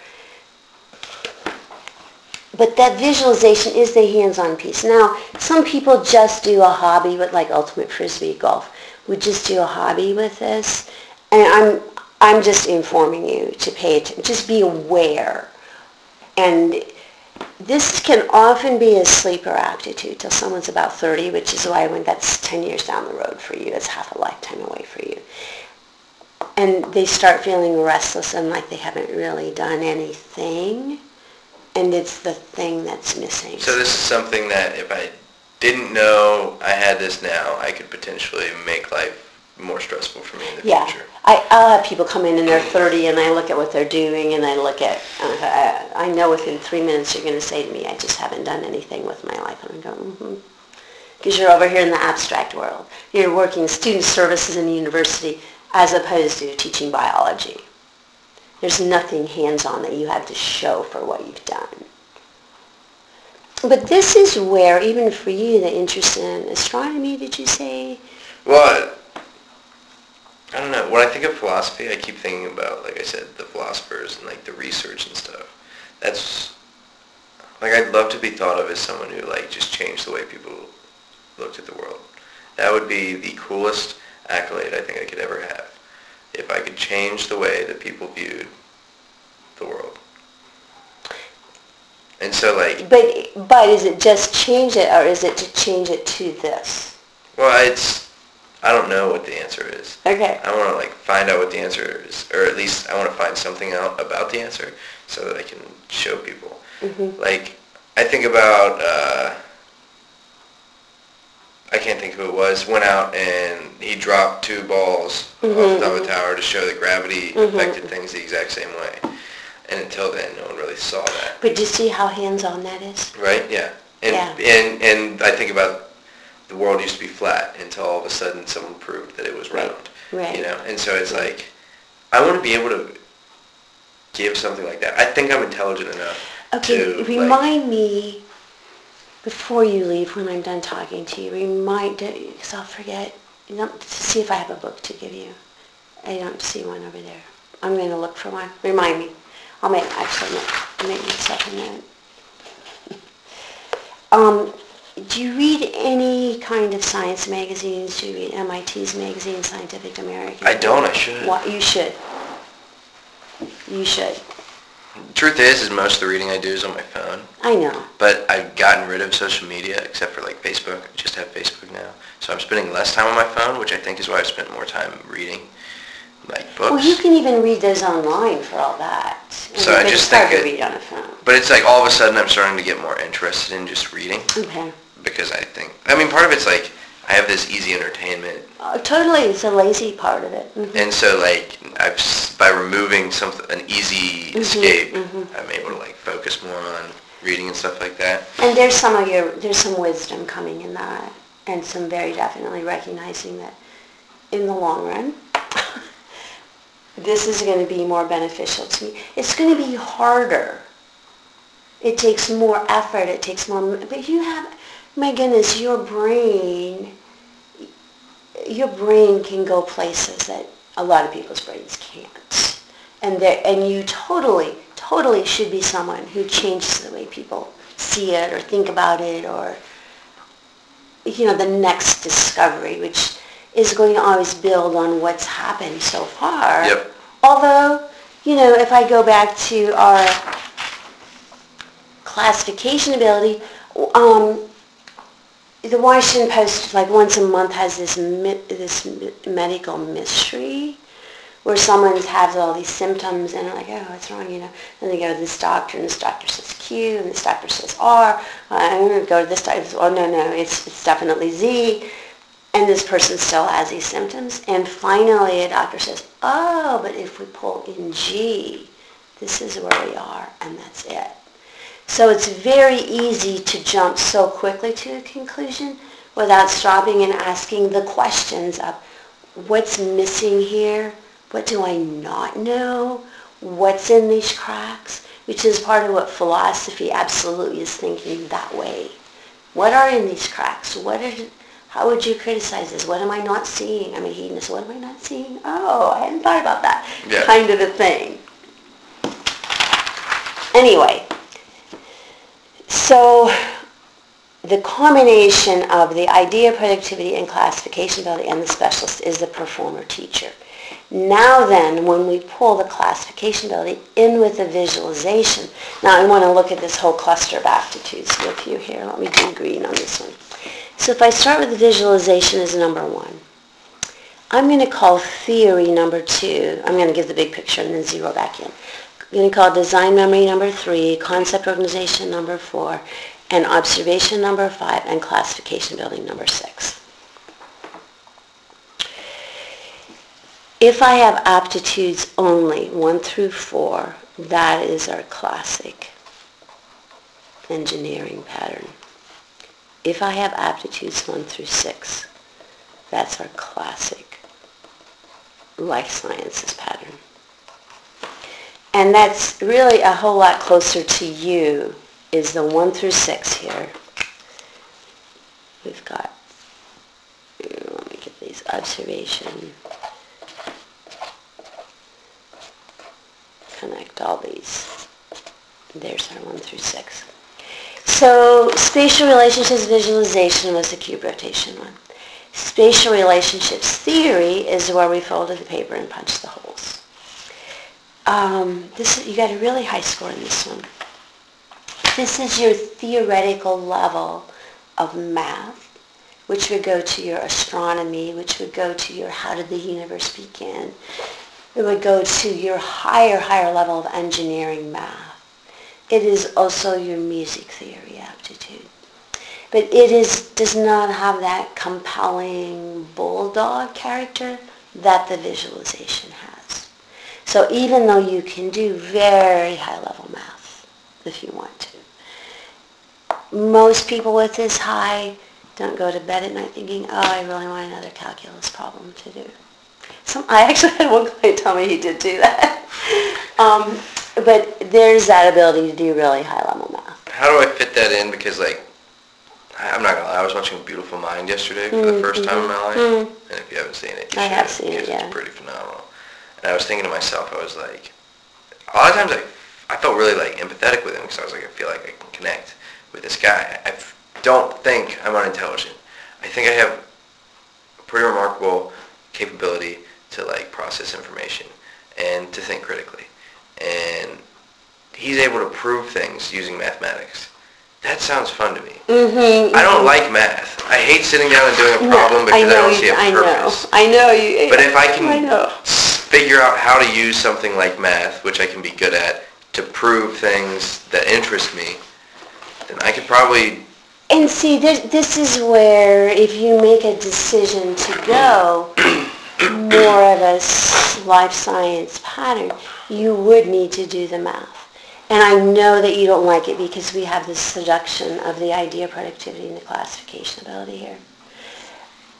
But that visualization is the hands-on piece. Now, some people just do a hobby with, like Ultimate Frisbee Golf, would just do a hobby with this. And I'm just informing you to pay attention, just be aware. And this can often be a sleeper aptitude till someone's about 30, which is why when that's 10 years down the road for you, it's half a lifetime away for you. And they start feeling restless and like they haven't really done anything, and it's the thing that's missing. So this is something that if I didn't know I had this now, I could potentially make life more stressful for me in the future. I'll have people come in and they're 30 and I look at what they're doing and I look at, I know within 3 minutes you're going to say to me, I just haven't done anything with my life. And I'm going, Because you're over here in the abstract world. You're working student services in the university as opposed to teaching biology. There's nothing hands-on that you have to show for what you've done. But this is where, even for you, the interest in astronomy, did you say? Well, I don't know. When I think of philosophy, I keep thinking about, like I said, the philosophers and like the research and stuff. That's, like, I'd love to be thought of as someone who like just changed the way people looked at the world. That would be the coolest accolade I think I could ever have. If I could change the way that people viewed the world. And so like... But is it just change it, or is it to change it to this? Well, I don't know what the answer is. Okay. I want to like find out what the answer is, or at least I want to find something out about the answer so that I can show people. Mm-hmm. Like, I think about, I can't think who it was, went out and he dropped 2 balls off the top of a tower to show that gravity affected things the exact same way. And until then, no one really saw that. But do you see how hands-on that is? Right, yeah. And I think about the world used to be flat until all of a sudden someone proved that it was round. Right. You know, and so it's like, I want to be able to give something like that. I think I'm intelligent enough to... Remind me, before you leave, when I'm done talking to you, because I'll forget, to see if I have a book to give you. I don't see one over there. I'm going to look for one. Remind me. I'll make myself a note. Do you read any kind of science magazines? Do you read MIT's magazine, Scientific American? I don't. I should. You should. You should. The truth is most of the reading I do is on my phone. I know. But I've gotten rid of social media, except for like Facebook. I just have Facebook now. So I'm spending less time on my phone, which I think is why I've spent more time reading, like books. Well, you can even read those online for all that. So I just think to read on a phone. But it's like all of a sudden I'm starting to get more interested in just reading. Okay. Because part of it's like I have this easy entertainment. Totally, it's a lazy part of it. Mm-hmm. And so like by removing an easy escape, I'm able to like focus more on reading and stuff like that. And there's some wisdom coming in that, and some very definitely recognizing that in the long run, this is going to be more beneficial to me. It's going to be harder It takes more effort. It takes more, but you have, my goodness, your brain can go places that a lot of people's brains can't. And you totally should be someone who changes the way people see it or think about it, or, the next discovery, which is going to always build on what's happened so far. Yep. Although, if I go back to our classification ability, the Washington Post, like once a month, has this medical mystery where someone has all these symptoms and they're like, oh, what's wrong, And they go to this doctor, and this doctor says Q, and this doctor says R. I'm going to go to this doctor, oh, no, it's definitely Z. And this person still has these symptoms. And finally a doctor says, oh, but if we pull in G, this is where we are, and that's it. So it's very easy to jump so quickly to a conclusion without stopping and asking the questions of what's missing here, what do I not know, what's in these cracks, which is part of what philosophy absolutely is thinking that way. What are in these cracks? How would you criticize this? What am I not seeing? I'm a hedonist. What am I not seeing? Oh, I hadn't thought about that. Yeah. Kind of a thing. Anyway, so the combination of the idea, productivity, and classification ability and the specialist is the performer teacher. Now then, when we pull the classification ability in with the visualization, now I want to look at this whole cluster of aptitudes with you here. Let me do green on this one. So if I start with the visualization as number 1, I'm going to call theory number 2. I'm going to give the big picture and then zero back in. I'm going to call design memory number 3, concept organization number 4, and observation number 5, and classification building number 6. If I have aptitudes only 1 through 4, that is our classic engineering pattern. If I have aptitudes 1 through 6, that's our classic life sciences pattern. And that's really a whole lot closer to you, is the 1 through 6 here. We've got, let me get these, observation, connect all these. There's our 1 through 6. So spatial relationships visualization was the cube rotation one. Spatial relationships theory is where we folded the paper and punched the holes. You got a really high score in this one. This is your theoretical level of math, which would go to your astronomy, which would go to your how did the universe begin. It would go to your higher level of engineering math. It is also your music theory aptitude. But it does not have that compelling bulldog character that the visualization has. So even though you can do very high-level math, if you want to, most people with this high don't go to bed at night thinking, oh, I really want another calculus problem to do. I actually had one client tell me he did do that. But there's that ability to do really high-level math. How do I fit that in? Because, I'm not going to lie, I was watching A Beautiful Mind yesterday for the first time in my life. And if you haven't seen it, you should. I have seen it, yeah. It's pretty phenomenal. And I was thinking to myself, I was like, a lot of times I felt really, empathetic with him because I was like, I feel like I can connect with this guy. I don't think I'm unintelligent. I think I have a pretty remarkable capability to, process information and to think critically. And he's able to prove things using mathematics. That sounds fun to me. I don't like math. I hate sitting down and doing a problem because I don't see a purpose. I know you. But if I can figure out how to use something like math, which I can be good at, to prove things that interest me, then I could probably... And see, this is where if you make a decision to go more of a life science pattern, you would need to do the math. And I know that you don't like it because we have this seduction of the idea, productivity, and the classification ability here.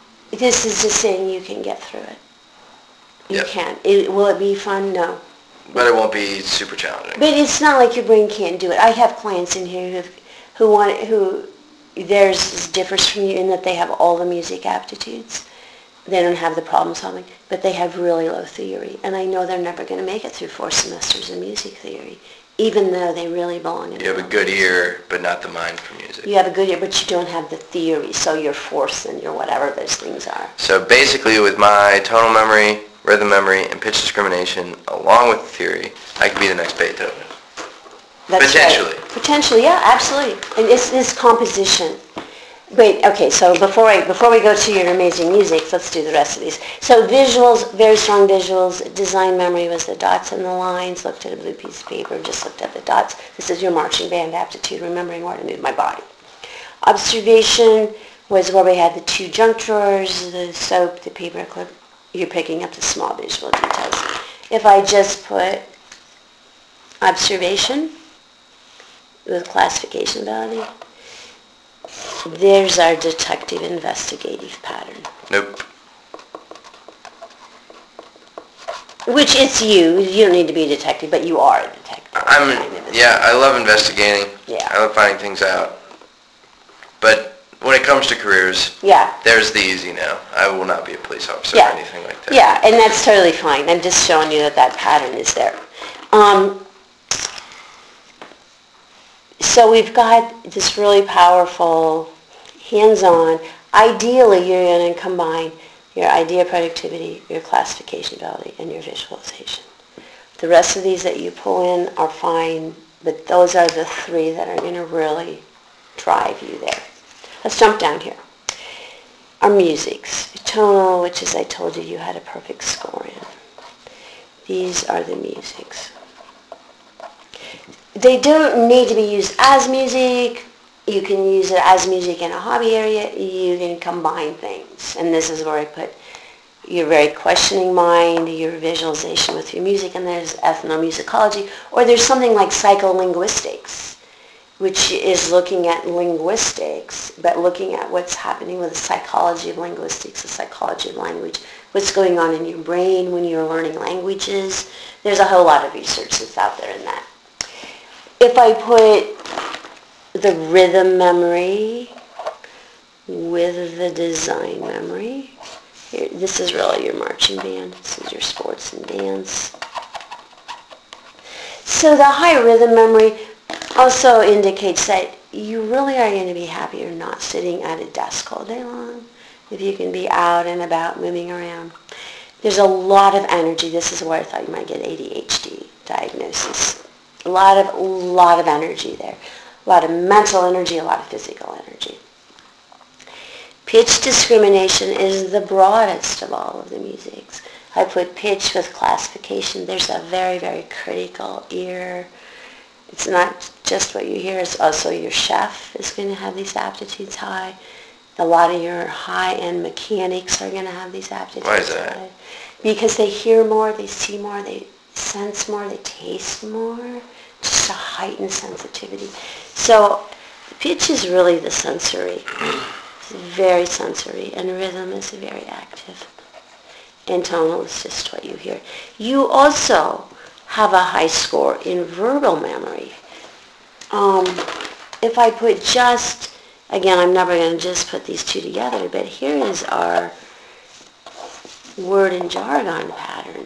This is just saying you can get through it. You can. Will it be fun? No. But it won't be super challenging. But it's not like your brain can't do it. I have clients in here who theirs differs from you in that they have all the music aptitudes. They don't have the problem solving, but they have really low theory. And I know they're never going to make it through 4 semesters of music theory, even though they really belong in You have a good ear, but not the mind for music. You have a good ear, but you don't have the theory, so your force and your whatever those things are. So basically with my tonal memory, rhythm memory, and pitch discrimination, along with the theory, I could be the next Beethoven. That's Potentially. Right. Potentially, yeah, absolutely. And it's this composition. Wait, okay, so before we go to your amazing music, let's do the rest of these. So visuals, very strong visuals. Design memory was the dots and the lines. Looked at a blue piece of paper, just looked at the dots. This is your marching band aptitude, remembering where to move my body. Observation was where we had the 2 junk drawers, the soap, the paper clip. You're picking up the small visual details. If I just put observation with classification ability, there's our detective investigative pattern. Nope. Which it's you. You don't need to be a detective, but you are a detective. I love investigating. Yeah. I love finding things out. But when it comes to careers, yeah, there's the easy no. I will not be a police officer yeah. or anything like that. Yeah, and that's totally fine. I'm just showing you that pattern is there. So we've got this really powerful, hands-on. Ideally, you're going to combine your idea productivity, your classification ability, and your visualization. The rest of these that you pull in are fine, but those are the 3 that are going to really drive you there. Let's jump down here. Our musics. Tonal, which as I told you, you had a perfect score in. These are the musics. They don't need to be used as music. You can use it as music in a hobby area. You can combine things. And this is where I put your very questioning mind, your visualization with your music, and there's ethnomusicology, or there's something like psycholinguistics, which is looking at linguistics, but looking at what's happening with the psychology of linguistics, the psychology of language, what's going on in your brain when you're learning languages. There's a whole lot of research that's out there in that. If I put the rhythm memory with the design memory, here, this is really your marching band. This is your sports and dance. So the high rhythm memory also indicates that you really are going to be happier not sitting at a desk all day long if you can be out and about moving around. There's a lot of energy. This is where I thought you might get ADHD diagnosis. A lot of energy there. A lot of mental energy, a lot of physical energy. Pitch discrimination is the broadest of all of the musics. I put pitch with classification. There's a very, very critical ear. It's not just what you hear, it's also your chef is going to have these aptitudes high. A lot of your high-end mechanics are going to have these aptitudes high. Why is that? Because they hear more, they see more, they sense more, they taste more. Just a heightened sensitivity. So pitch is really the sensory. It's very sensory, and rhythm is very active. And tonal is just what you hear. You also have a high score in verbal memory. If I put just, again, I'm never going to just put these 2 together, but here is our word and jargon pattern.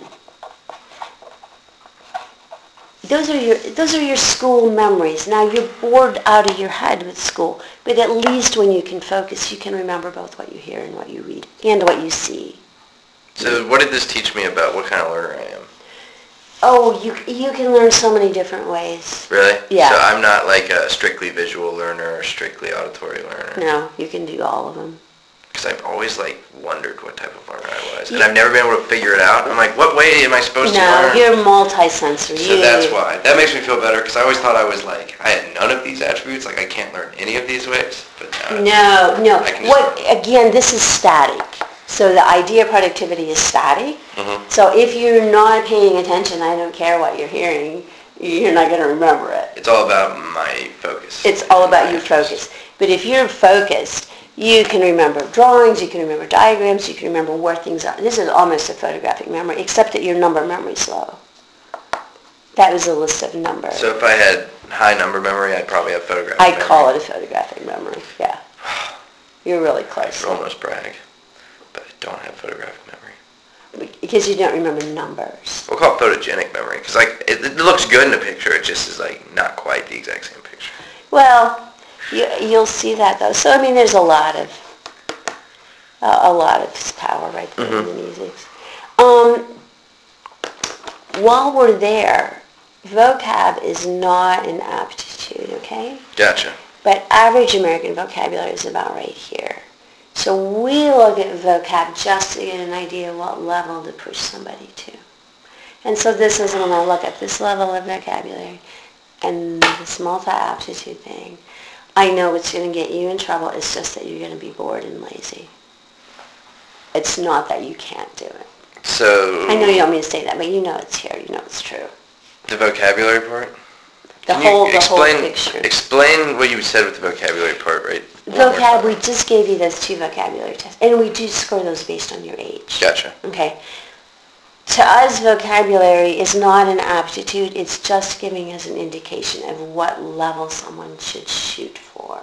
Those are your school memories. Now you're bored out of your head with school, but at least when you can focus, you can remember both what you hear and what you read and what you see. So what did this teach me about what kind of learner I am? Oh, you can learn so many different ways. Really? Yeah. So I'm not like a strictly visual learner or strictly auditory learner? No, you can do all of them. Because I've always wondered what type of learner I was. And I've never been able to figure it out. I'm like, what way am I supposed to learn? No, you're multisensory. So that's why. That makes me feel better because I always thought I was I had none of these attributes. I can't learn any of these ways. But no. I can just Again, this is static. So the idea of productivity is static. Mm-hmm. So if you're not paying attention, I don't care what you're hearing, you're not going to remember it. It's all about my focus. It's all about your focus. But if you're focused, you can remember drawings, you can remember diagrams, you can remember where things are. This is almost a photographic memory, except that your number memory is low. That was a list of numbers. So if I had high number memory, I'd probably have photographic I memory. call it a photographic memory, yeah. You're really I close. could almost brag, but I don't have photographic memory. Because you don't remember numbers. We'll call it photogenic memory, because like, it looks good in a picture, it just is like not quite the exact same picture. Well, you'll see that though. So I mean, there's a lot of power right there in the music. While we're there, vocab is not an aptitude, okay? Gotcha. But average American vocabulary is about right here. So we look at vocab just to get an idea of what level to push somebody to. And so this is when I look at this level of vocabulary and this multi-aptitude thing. I know it's going to get you in trouble. It's just that you're going to be bored and lazy. It's not that you can't do it. So... I know you don't mean to say that, but you know it's here. You know it's true. The vocabulary part? The whole picture. Explain what you said with the vocabulary part, right? Vocab, we just gave you those 2 vocabulary tests. And we do score those based on your age. Gotcha. Okay. To us, vocabulary is not an aptitude. It's just giving us an indication of what level someone should shoot for.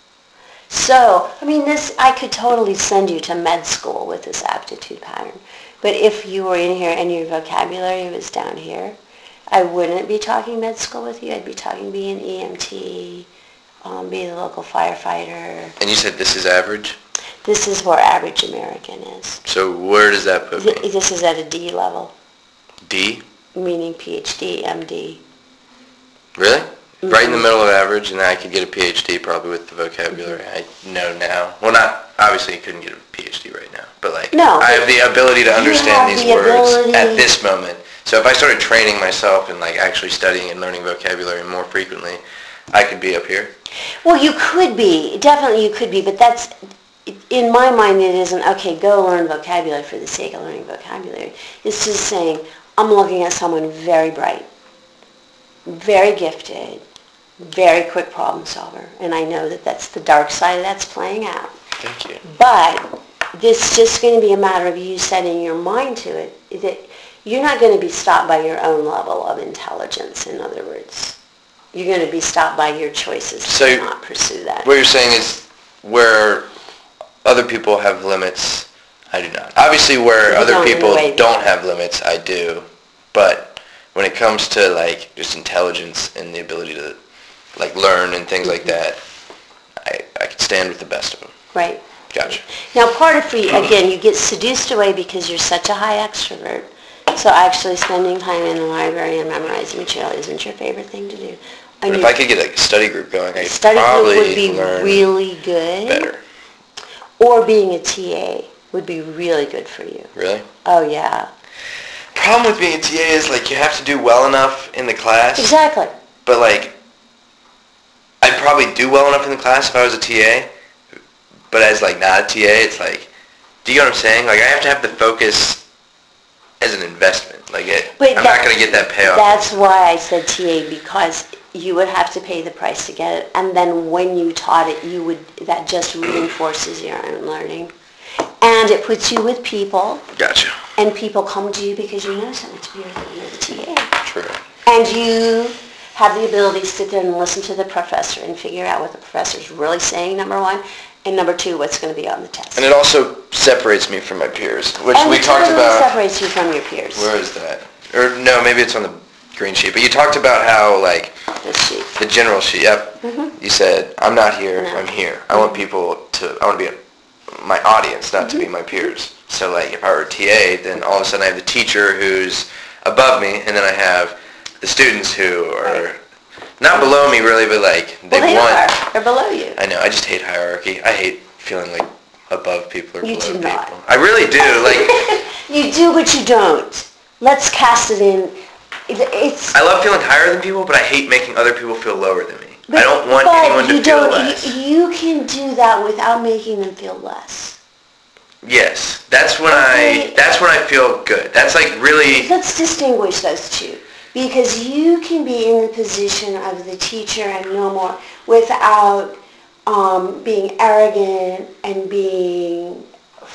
So, I mean, I could totally send you to med school with this aptitude pattern. But if you were in here and your vocabulary was down here, I wouldn't be talking med school with you. I'd be talking be an EMT, be the local firefighter. And you said this is average? This is where average American is. So where does that put me? This is at a D level. D? Meaning PhD, MD. Really? Mm-hmm. Right in the middle of average, and I could get a PhD probably with the vocabulary I know now. Well, not, obviously you couldn't get a PhD right now, but like, no, I have the ability to understand these words at this moment. So if I started training myself and like actually studying and learning vocabulary more frequently, I could be up here. Well, you could be. Definitely you could be, but that's, in my mind, it isn't, okay, go learn vocabulary for the sake of learning vocabulary. It's just saying, I'm looking at someone very bright, very gifted, very quick problem solver, and I know that that's the dark side that's playing out. Thank you. But this is just going to be a matter of you setting your mind to it, that you're not going to be stopped by your own level of intelligence, in other words. You're going to be stopped by your choices to not pursue that. What you're saying is where other people have limits, I do not. Obviously where other people don't have limits, I do. But when it comes to like just intelligence and the ability to like learn and things like that, I could stand with the best of them. Right. Gotcha. Now part of again, you get seduced away because you're such a high extrovert. So actually spending time in the library and memorizing material isn't your favorite thing to do. But if I could get a study group going, I could study probably group would be learn really good. Better. Or being a TA would be really good for you. Really? Oh yeah. Problem with being a TA is like you have to do well enough in the class. Exactly. But like, I'd probably do well enough in the class if I was a TA. But as like not a TA, it's like, do you know what I'm saying? Like I have to have the focus as an investment. Like I'm not going to get that payoff. That's why I said TA, because you would have to pay the price to get it, and then when you taught it, that just reinforces your own learning, and it puts you with people. Gotcha. And people come to you because you know so much better than you're the TA. True. And you have the ability to sit there and listen to the professor and figure out what the professor's really saying, number one, and number two, what's going to be on the test. And it also separates me from my peers, which we talked And about. it separates you from your peers. Where is that? Or no, maybe it's on the green sheet. But you talked about how like This sheet. the general sheet. Yep. Mm-hmm. You said I'm not here. No. I'm here. I want people to. I want to be my audience, not to be my peers. So like if I were a TA, then all of a sudden I have the teacher who's above me, and then I have the students who are not below me really, but like they want. They're below you. I know. I just hate hierarchy. I hate feeling like above people or You below do people. not. I really do. Like You do, but you don't. Let's cast it in. It's. I love feeling higher than people, but I hate making other people feel lower than me. I don't want anyone to feel less. You can do that without making them feel less. Yes, that's when I feel good. That's like really. Let's distinguish those two, because you can be in the position of the teacher and no more without being arrogant and being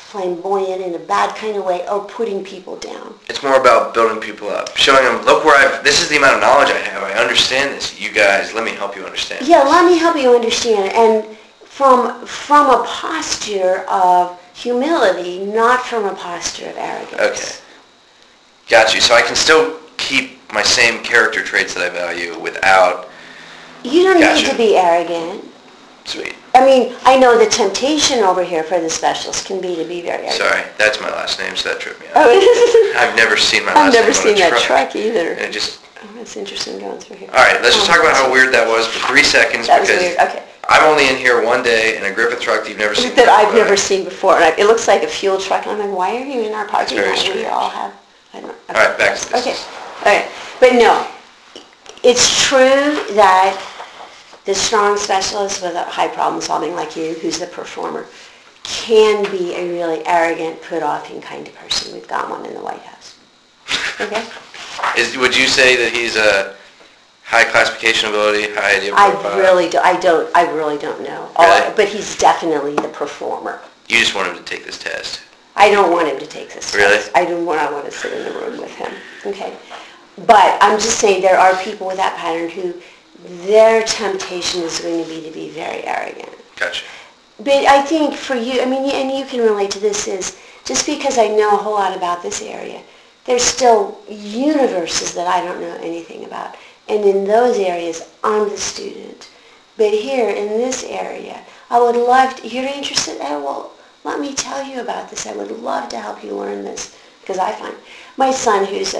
flamboyant in a bad kind of way or putting people down. It's more about building people up, showing them, look where this is the amount of knowledge I have. I understand this. You guys, let me help you understand. Yeah, let me help you understand. And from a posture of humility, not from a posture of arrogance. Okay. Got you. So I can still keep my same character traits that I value without... You don't need to be arrogant. Sweet. I mean, I know the temptation over here for the specialists can be to be very arrogant. Sorry, that's my last name, so that tripped me out. Oh, I've never seen my last name on a truck. I've never seen that truck either. And it just... Oh, that's interesting going through here. All right, let's just talk about how weird that was for 3 seconds. That was weird, okay. I'm only in here one day in a Griffith truck that you've never seen. That I've never seen before. And it looks like a fuel truck. And I'm like, why are you in our parking lot? We all have... I don't know. All right, back to this. Okay, all right. But no, it's true that the strong specialist with a high problem solving like you, who's the performer, can be a really arrogant, put-offing kind of person. We've got one in the White House. Okay? Would you say that he's a high classification ability, high idea profile? I really don't know. Really? But he's definitely the performer. You just want him to take this test. I don't want him to take this Really? test. I want to sit in the room with him. Okay? But I'm just saying there are people with that pattern who their temptation is going to be very arrogant. Gotcha. But I think for you, I mean, and you can relate to this, is just because I know a whole lot about this area, there's still universes that I don't know anything about. And in those areas, I'm the student. But here in this area, I would love to, you're interested? Oh, well, let me tell you about this. I would love to help you learn this. Because I find my son, who's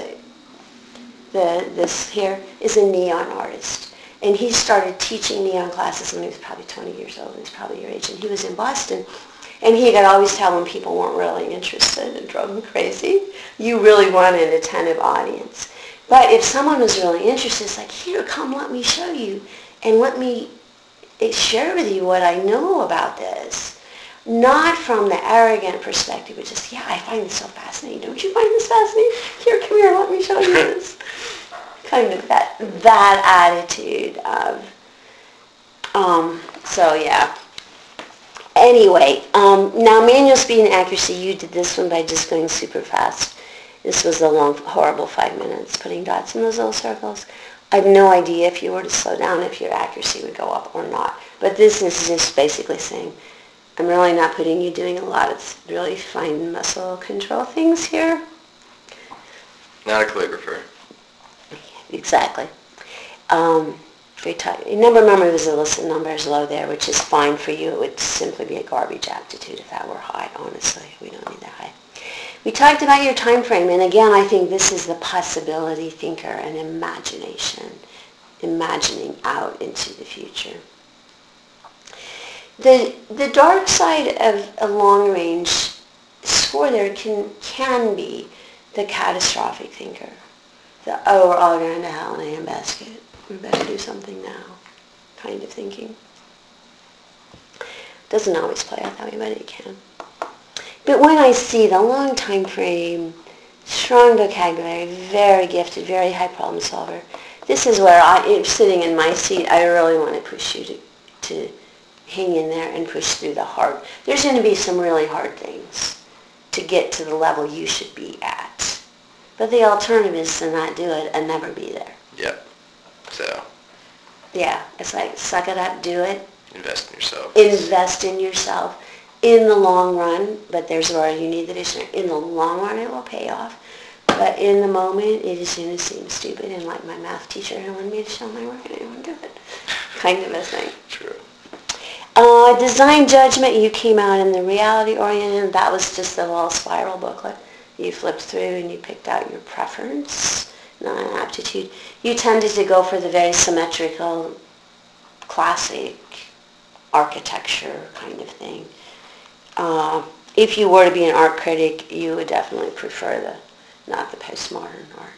this here, is a neon artist. And he started teaching neon classes when he was probably 20 years old. He was probably your age. And he was in Boston. And he could always tell when people weren't really interested. It drove him crazy. You really want an attentive audience. But if someone was really interested, it's like, here, come, let me show you. And let me share with you what I know about this. Not from the arrogant perspective, but just, yeah, I find this so fascinating. Don't you find this fascinating? Here, come here, let me show you this. Kind of that attitude of, so yeah. Anyway, now manual speed and accuracy, you did this one by just going super fast. This was a long, horrible 5 minutes, putting dots in those little circles. I have no idea if you were to slow down if your accuracy would go up or not. But this is just basically saying, I'm really not putting you doing a lot of really fine muscle control things here. Not a calligrapher. Exactly. Very tight. Remember the illicit number is low there, which is fine for you. It would simply be a garbage aptitude if that were high, honestly. We don't need that high. We talked about your time frame, and again, I think this is the possibility thinker and imagination, imagining out into the future. The dark side of a long-range score there can be the catastrophic thinker. Oh, we're all going to hell in a handbasket. We better do something now kind of thinking. Doesn't always play out that way, but it can. But when I see the long time frame, strong vocabulary, very gifted, very high problem solver, this is where if sitting in my seat, I really want to push you to hang in there and push through the hard. There's going to be some really hard things to get to the level you should be at. But the alternative is to not do it and never be there. Yep. So. Yeah, it's like suck it up, do it. Invest in yourself. Invest in yourself. In the long run, but there's where you need the dictionary. In the long run, it will pay off. But in the moment, it is going to seem stupid. And like my math teacher who wanted me to show my work, I didn't want to do it. Kind of a thing. True. Design judgment, you came out in the reality-oriented. That was just a little spiral booklet. You flipped through and you picked out your preference, not an aptitude. You tended to go for the very symmetrical, classic architecture kind of thing. If you were to be an art critic, you would definitely prefer not the postmodern art.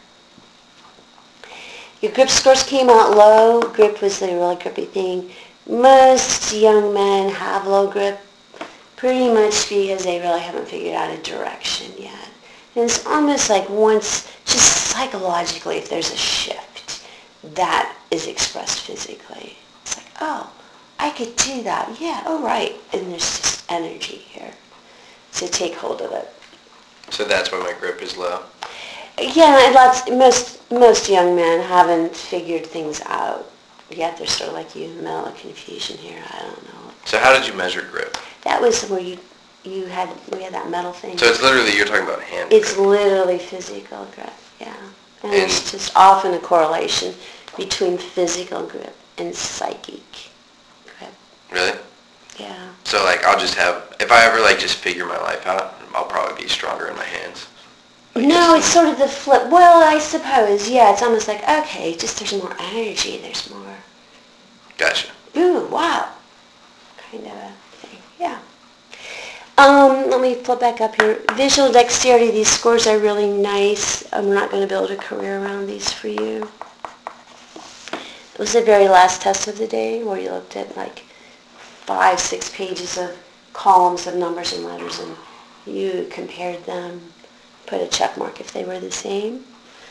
Your grip scores came out low. Grip was the really grippy thing. Most young men have low grip, pretty much because they really haven't figured out a direction yet. And it's almost like once, just psychologically, if there's a shift, that is expressed physically. It's like, oh, I could do that. Yeah, oh, right. And there's just energy here. to take hold of it. So that's why my grip is low. Yeah, and most young men haven't figured things out yet. They're sort of like you in the middle of confusion here. I don't know. So how did you measure grip? That was where we had that metal thing. So it's literally, you're talking about hand It's grip. literally physical grip, yeah. And there's just often a correlation between physical grip and psychic grip. Really? Yeah. So like I'll just have, if I ever like just figure my life out, I'll probably be stronger in my hands. No, it's sort of the flip. Well, I suppose, yeah, it's almost like, okay, just there's more energy, there's more, Gotcha. ooh, wow, kind of a thing, yeah. Let me flip back up here. Visual dexterity, these scores are really nice. I'm not going to build a career around these for you. It was the very last test of the day where you looked at like 5-6 pages of columns of numbers and letters and you compared them, put a check mark if they were the same.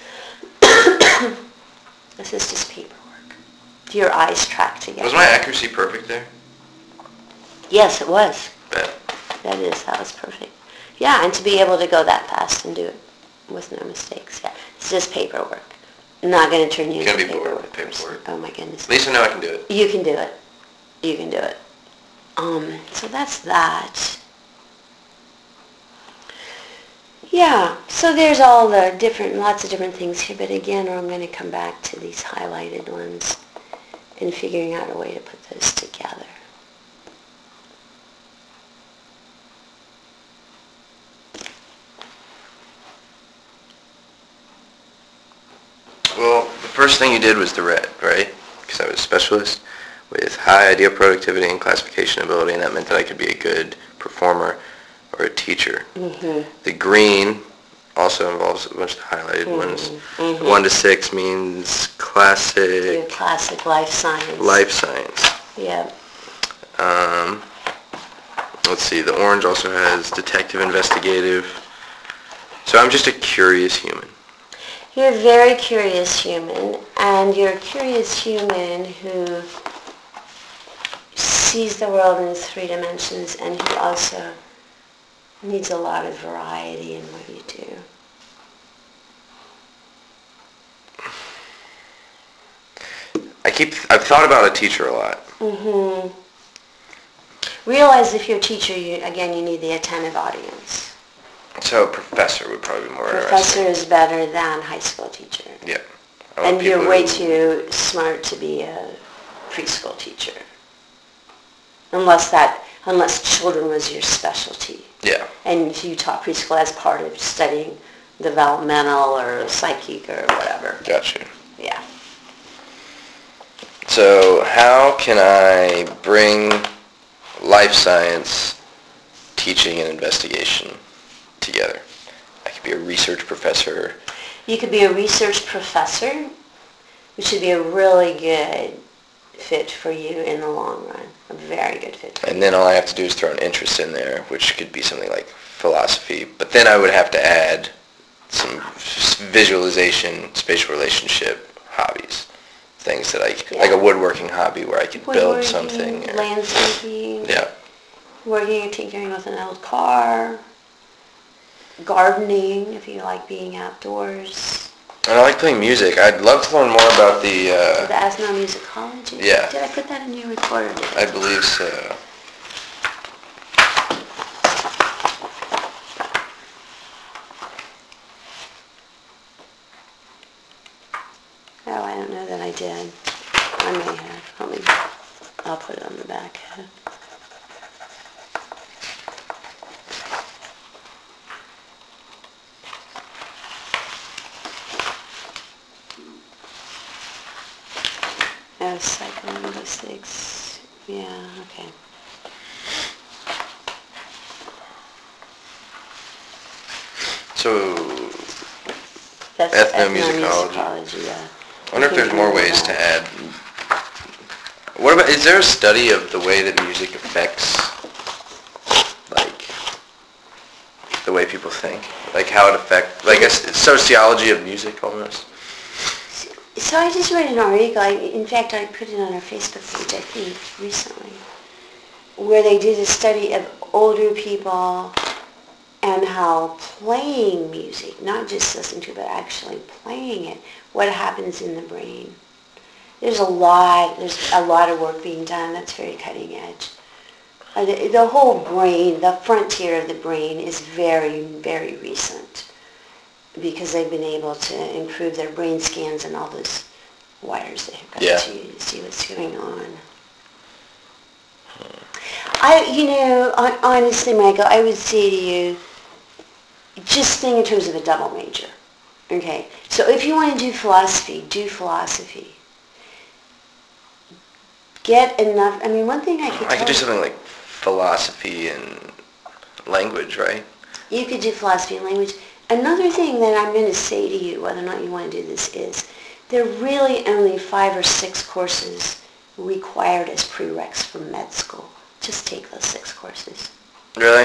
This is just paperwork. Do your eyes track together? Was my accuracy perfect there? Yes, it was. Bet. That was perfect. Yeah, and to be able to go that fast and do it with no mistakes. Yeah, it's just paperwork. I'm not going to turn you You're into gonna be bored paperwork. with paperwork. Oh my goodness. At least I know I can do it. You can do it. You can do it. So that's that. Yeah, so there's all the lots of different things here, but again, I'm going to come back to these highlighted ones and figuring out a way to put those together. Well, the first thing you did was the red, right? Because I was a specialist with high idea productivity and classification ability, and that meant that I could be a good performer or a teacher. Mm-hmm. The green also involves a bunch of highlighted ones. Mm-hmm. 1 to 6 means classic. Your classic life science. Life science. Yeah. Let's see, the orange also has detective investigative. So I'm just a curious human. You're a very curious human, and you're a curious human who sees the world in 3 dimensions and who also needs a lot of variety in what you do. I've thought about a teacher a lot. Mm-hmm. Realize if you're a teacher, you need the attentive audience. So a professor would probably be more Professor interesting. is better than high school teacher. Yeah. I want And you're people way who- too smart to be a preschool teacher. Unless children was your specialty. Yeah. And you taught preschool as part of studying developmental or psychic or whatever. Gotcha. Yeah. So how can I bring life science, teaching, and investigation together? I could be a research professor. You could be a research professor, which would be a really good fit for you in the long run. A very good fit for you. And then all I have to do is throw an interest in there, which could be something like philosophy. But then I would have to add some visualization, spatial relationship hobbies. Things that like a woodworking hobby where I could build something. Landscaping. Yeah. Working or tinkering with an old car. Gardening, if you like being outdoors. And I like playing music. I'd love to learn more about the... The ethnomusicology. Yeah. Did I put that in your report? Or did I believe so. Oh, I don't know that I did. I may have. I'll put it on the back. Oh, psycholinguistics. Yeah, okay. So, That's ethnomusicology. yeah. I wonder if there's more ways to add. What about, is there a study of the way that music affects, like, the way people think? Like how it affects, I guess, it's sociology of music almost? So I just read an article, in fact I put it on our Facebook page I think recently, where they did a study of older people and how playing music, not just listening to it, but actually playing it, what happens in the brain. There's a lot of work being done that's very cutting edge. The whole brain, the frontier of the brain is very, very recent because they've been able to improve their brain scans and all those wires they have got to see what's going on. Honestly, Michael, I would say to you, just think in terms of a double major. Okay? So if you want to do philosophy, do philosophy. Get enough, one thing I could do something like philosophy and language, right? You could do philosophy and language. Another thing that I'm going to say to you, whether or not you want to do this, is there are really only 5 or 6 courses required as prereqs for med school. Just take those 6 courses. Really?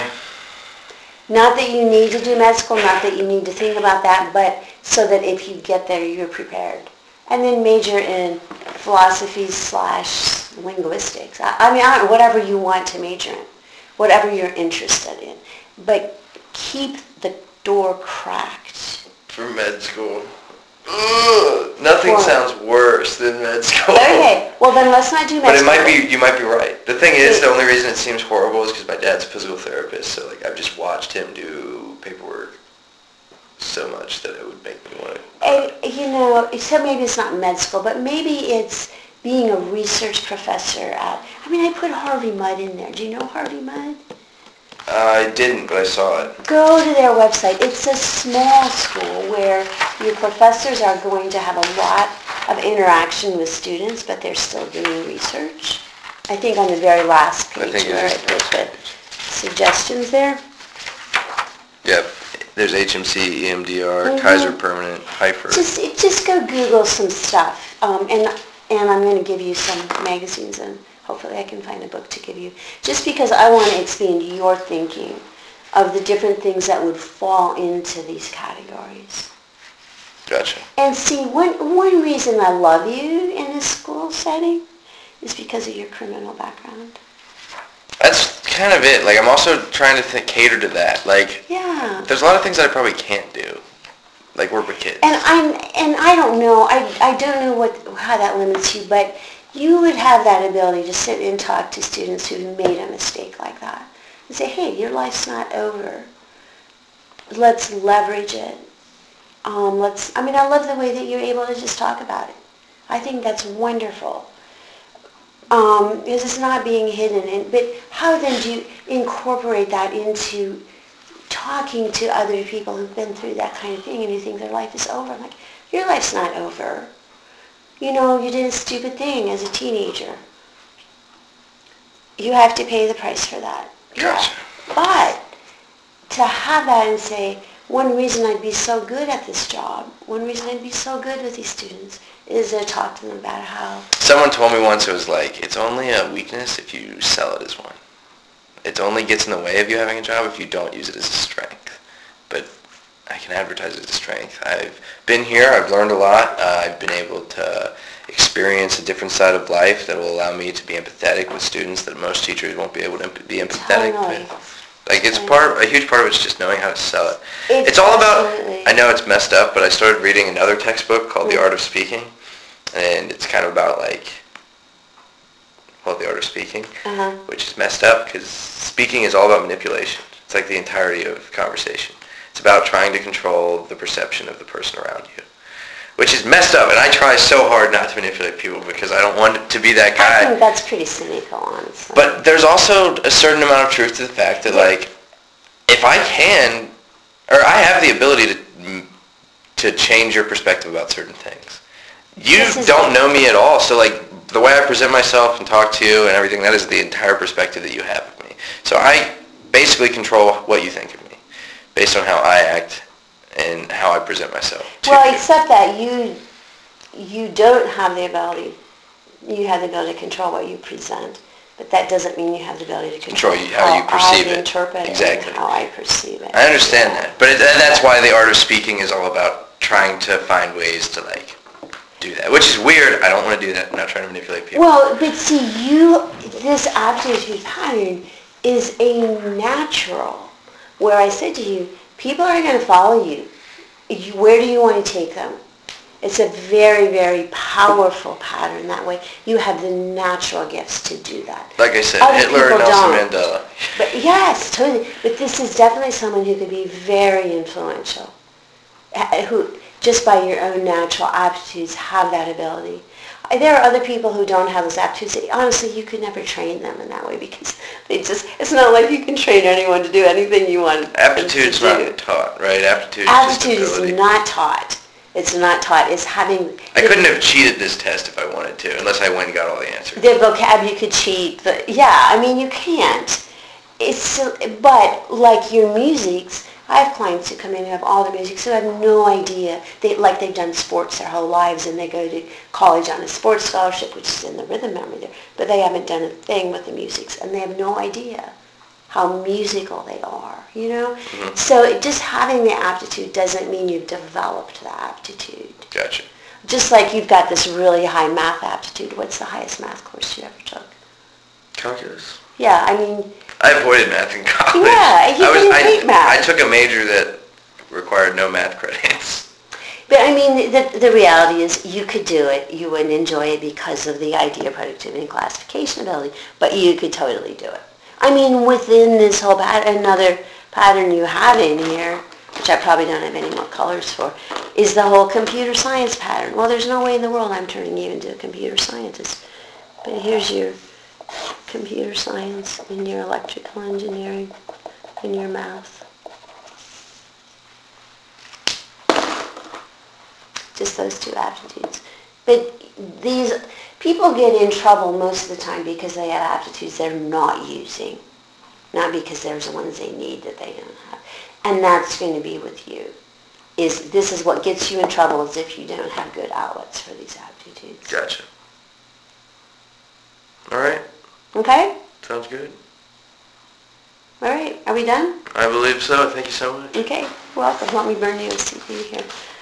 Not that you need to do med school, not that you need to think about that, but so that if you get there, you're prepared. And then major in philosophy / linguistics. Whatever you want to major in, whatever you're interested in. But keep the door cracked. For med school. Ugh, nothing sounds worse than med school. Okay, well then let's not do med school. But you might be right. The thing is, the only reason it seems horrible is because my dad's a physical therapist, so I've just watched him do paperwork so much that it would make me want to. So maybe it's not med school, but maybe it's being a research professor at, I put Harvey Mudd in there. Do you know Harvey Mudd? I didn't, but I saw it. Go to their website. It's a small school where your professors are going to have a lot of interaction with students, but they're still doing research. I think on the very last page where I put the suggestions there. Yep. There's HMC, EMDR, Kaiser Permanent, Hyper. Just go Google some stuff, and I'm going to give you some magazines, and hopefully I can find a book to give you. Just because I want to expand your thinking of the different things that would fall into these categories. Gotcha. And see, one reason I love you in this school setting is because of your criminal background. That's kind of it. I'm also trying to cater to that. Yeah. There's a lot of things that I probably can't do, like work with kids. And I don't know. I don't know how that limits you, but you would have that ability to sit and talk to students who've made a mistake like that and say, hey, your life's not over. Let's leverage it. I love the way that you're able to just talk about it. I think that's wonderful. Because it's not being hidden. But how then do you incorporate that into talking to other people who've been through that kind of thing and who think their life is over? Your life's not over. You did a stupid thing as a teenager. You have to pay the price for that. Gotcha. Yeah. But to have that and say, one reason I'd be so good at this job, one reason I'd be so good with these students is to talk to them about how... Someone told me once, it was it's only a weakness if you sell it as one. It only gets in the way of you having a job if you don't use it as a strength. But I can advertise it as a strength. I've been here, I've learned a lot, I've been able to experience a different side of life that will allow me to be empathetic with students that most teachers won't be able to be empathetic with. It's a huge part of it's just knowing how to sell it. It's all about, I know it's messed up, but I started reading another textbook called The Art of Speaking, and it's kind of about The Art of Speaking, which is messed up because speaking is all about manipulation. It's like the entirety of conversation. It's about trying to control the perception of the person around you, which is messed up, and I try so hard not to manipulate people because I don't want to be that guy. I think that's pretty cynical, honestly. But there's also a certain amount of truth to the fact that, if I can, or I have the ability to change your perspective about certain things. You don't know me at all, so, the way I present myself and talk to you and everything, that is the entire perspective that you have of me. So I basically control what you think of me based on how I act and how I present myself to you. Except that you don't have the ability. You have the ability to control what you present, but that doesn't mean you have the ability to control how you perceive it. Interpret exactly. And how I perceive it. I understand that, but that's why The Art of Speaking is all about trying to find ways to do that, which is weird. I don't want to do that. I'm not trying to manipulate people. Well, but see, this aptitude pattern is a natural where I said to you, people are going to follow you. Where do you want to take them? It's a very, very powerful pattern that way. You have the natural gifts to do that. Like I said, Other Hitler people and Nelson don't. Mandela. But yes, totally. But this is definitely someone who could be very influential, who just by your own natural aptitudes have that ability. There are other people who don't have those aptitudes. Honestly, you could never train them in that way because it's not like you can train anyone to do anything you want Aptitude's them to do. not taught, right? Aptitude is just Aptitude ability. is not taught. It's not taught. It's having... I couldn't have cheated this test if I wanted to, unless I went and got all the answers. The vocab you could cheat, but yeah, I mean, you can't. But like your musics, I have clients who come in and have all the music, so have no idea. They've done sports their whole lives, and they go to college on a sports scholarship, which is in the rhythm memory there, but they haven't done a thing with the musics, and they have no idea how musical they are, you know? Mm-hmm. So just having the aptitude doesn't mean you've developed the aptitude. Gotcha. Just like you've got this really high math aptitude. What's the highest math course you ever took? Calculus. Yeah, I mean... I avoided math in college. Yeah, you didn't hate math. I took a major that required no math credits. But I mean, the reality is you could do it. You wouldn't enjoy it because of the idea of productivity and classification ability, but you could totally do it. I mean, within this whole pattern, another pattern you have in here, which I probably don't have any more colors for, is the whole computer science pattern. Well, there's no way in the world I'm turning you into a computer scientist. But here's your computer science and your electrical engineering and your math. Just those two aptitudes. But these people get in trouble most of the time because they have aptitudes they're not using, not because there's the ones they need that they don't have. And that's going to be with you. This is what gets you in trouble, is if you don't have good outlets for these aptitudes. Gotcha. All right. Okay? Sounds good. All right. Are we done? I believe so. Thank you so much. Okay. Welcome. Let me burn you a CD here.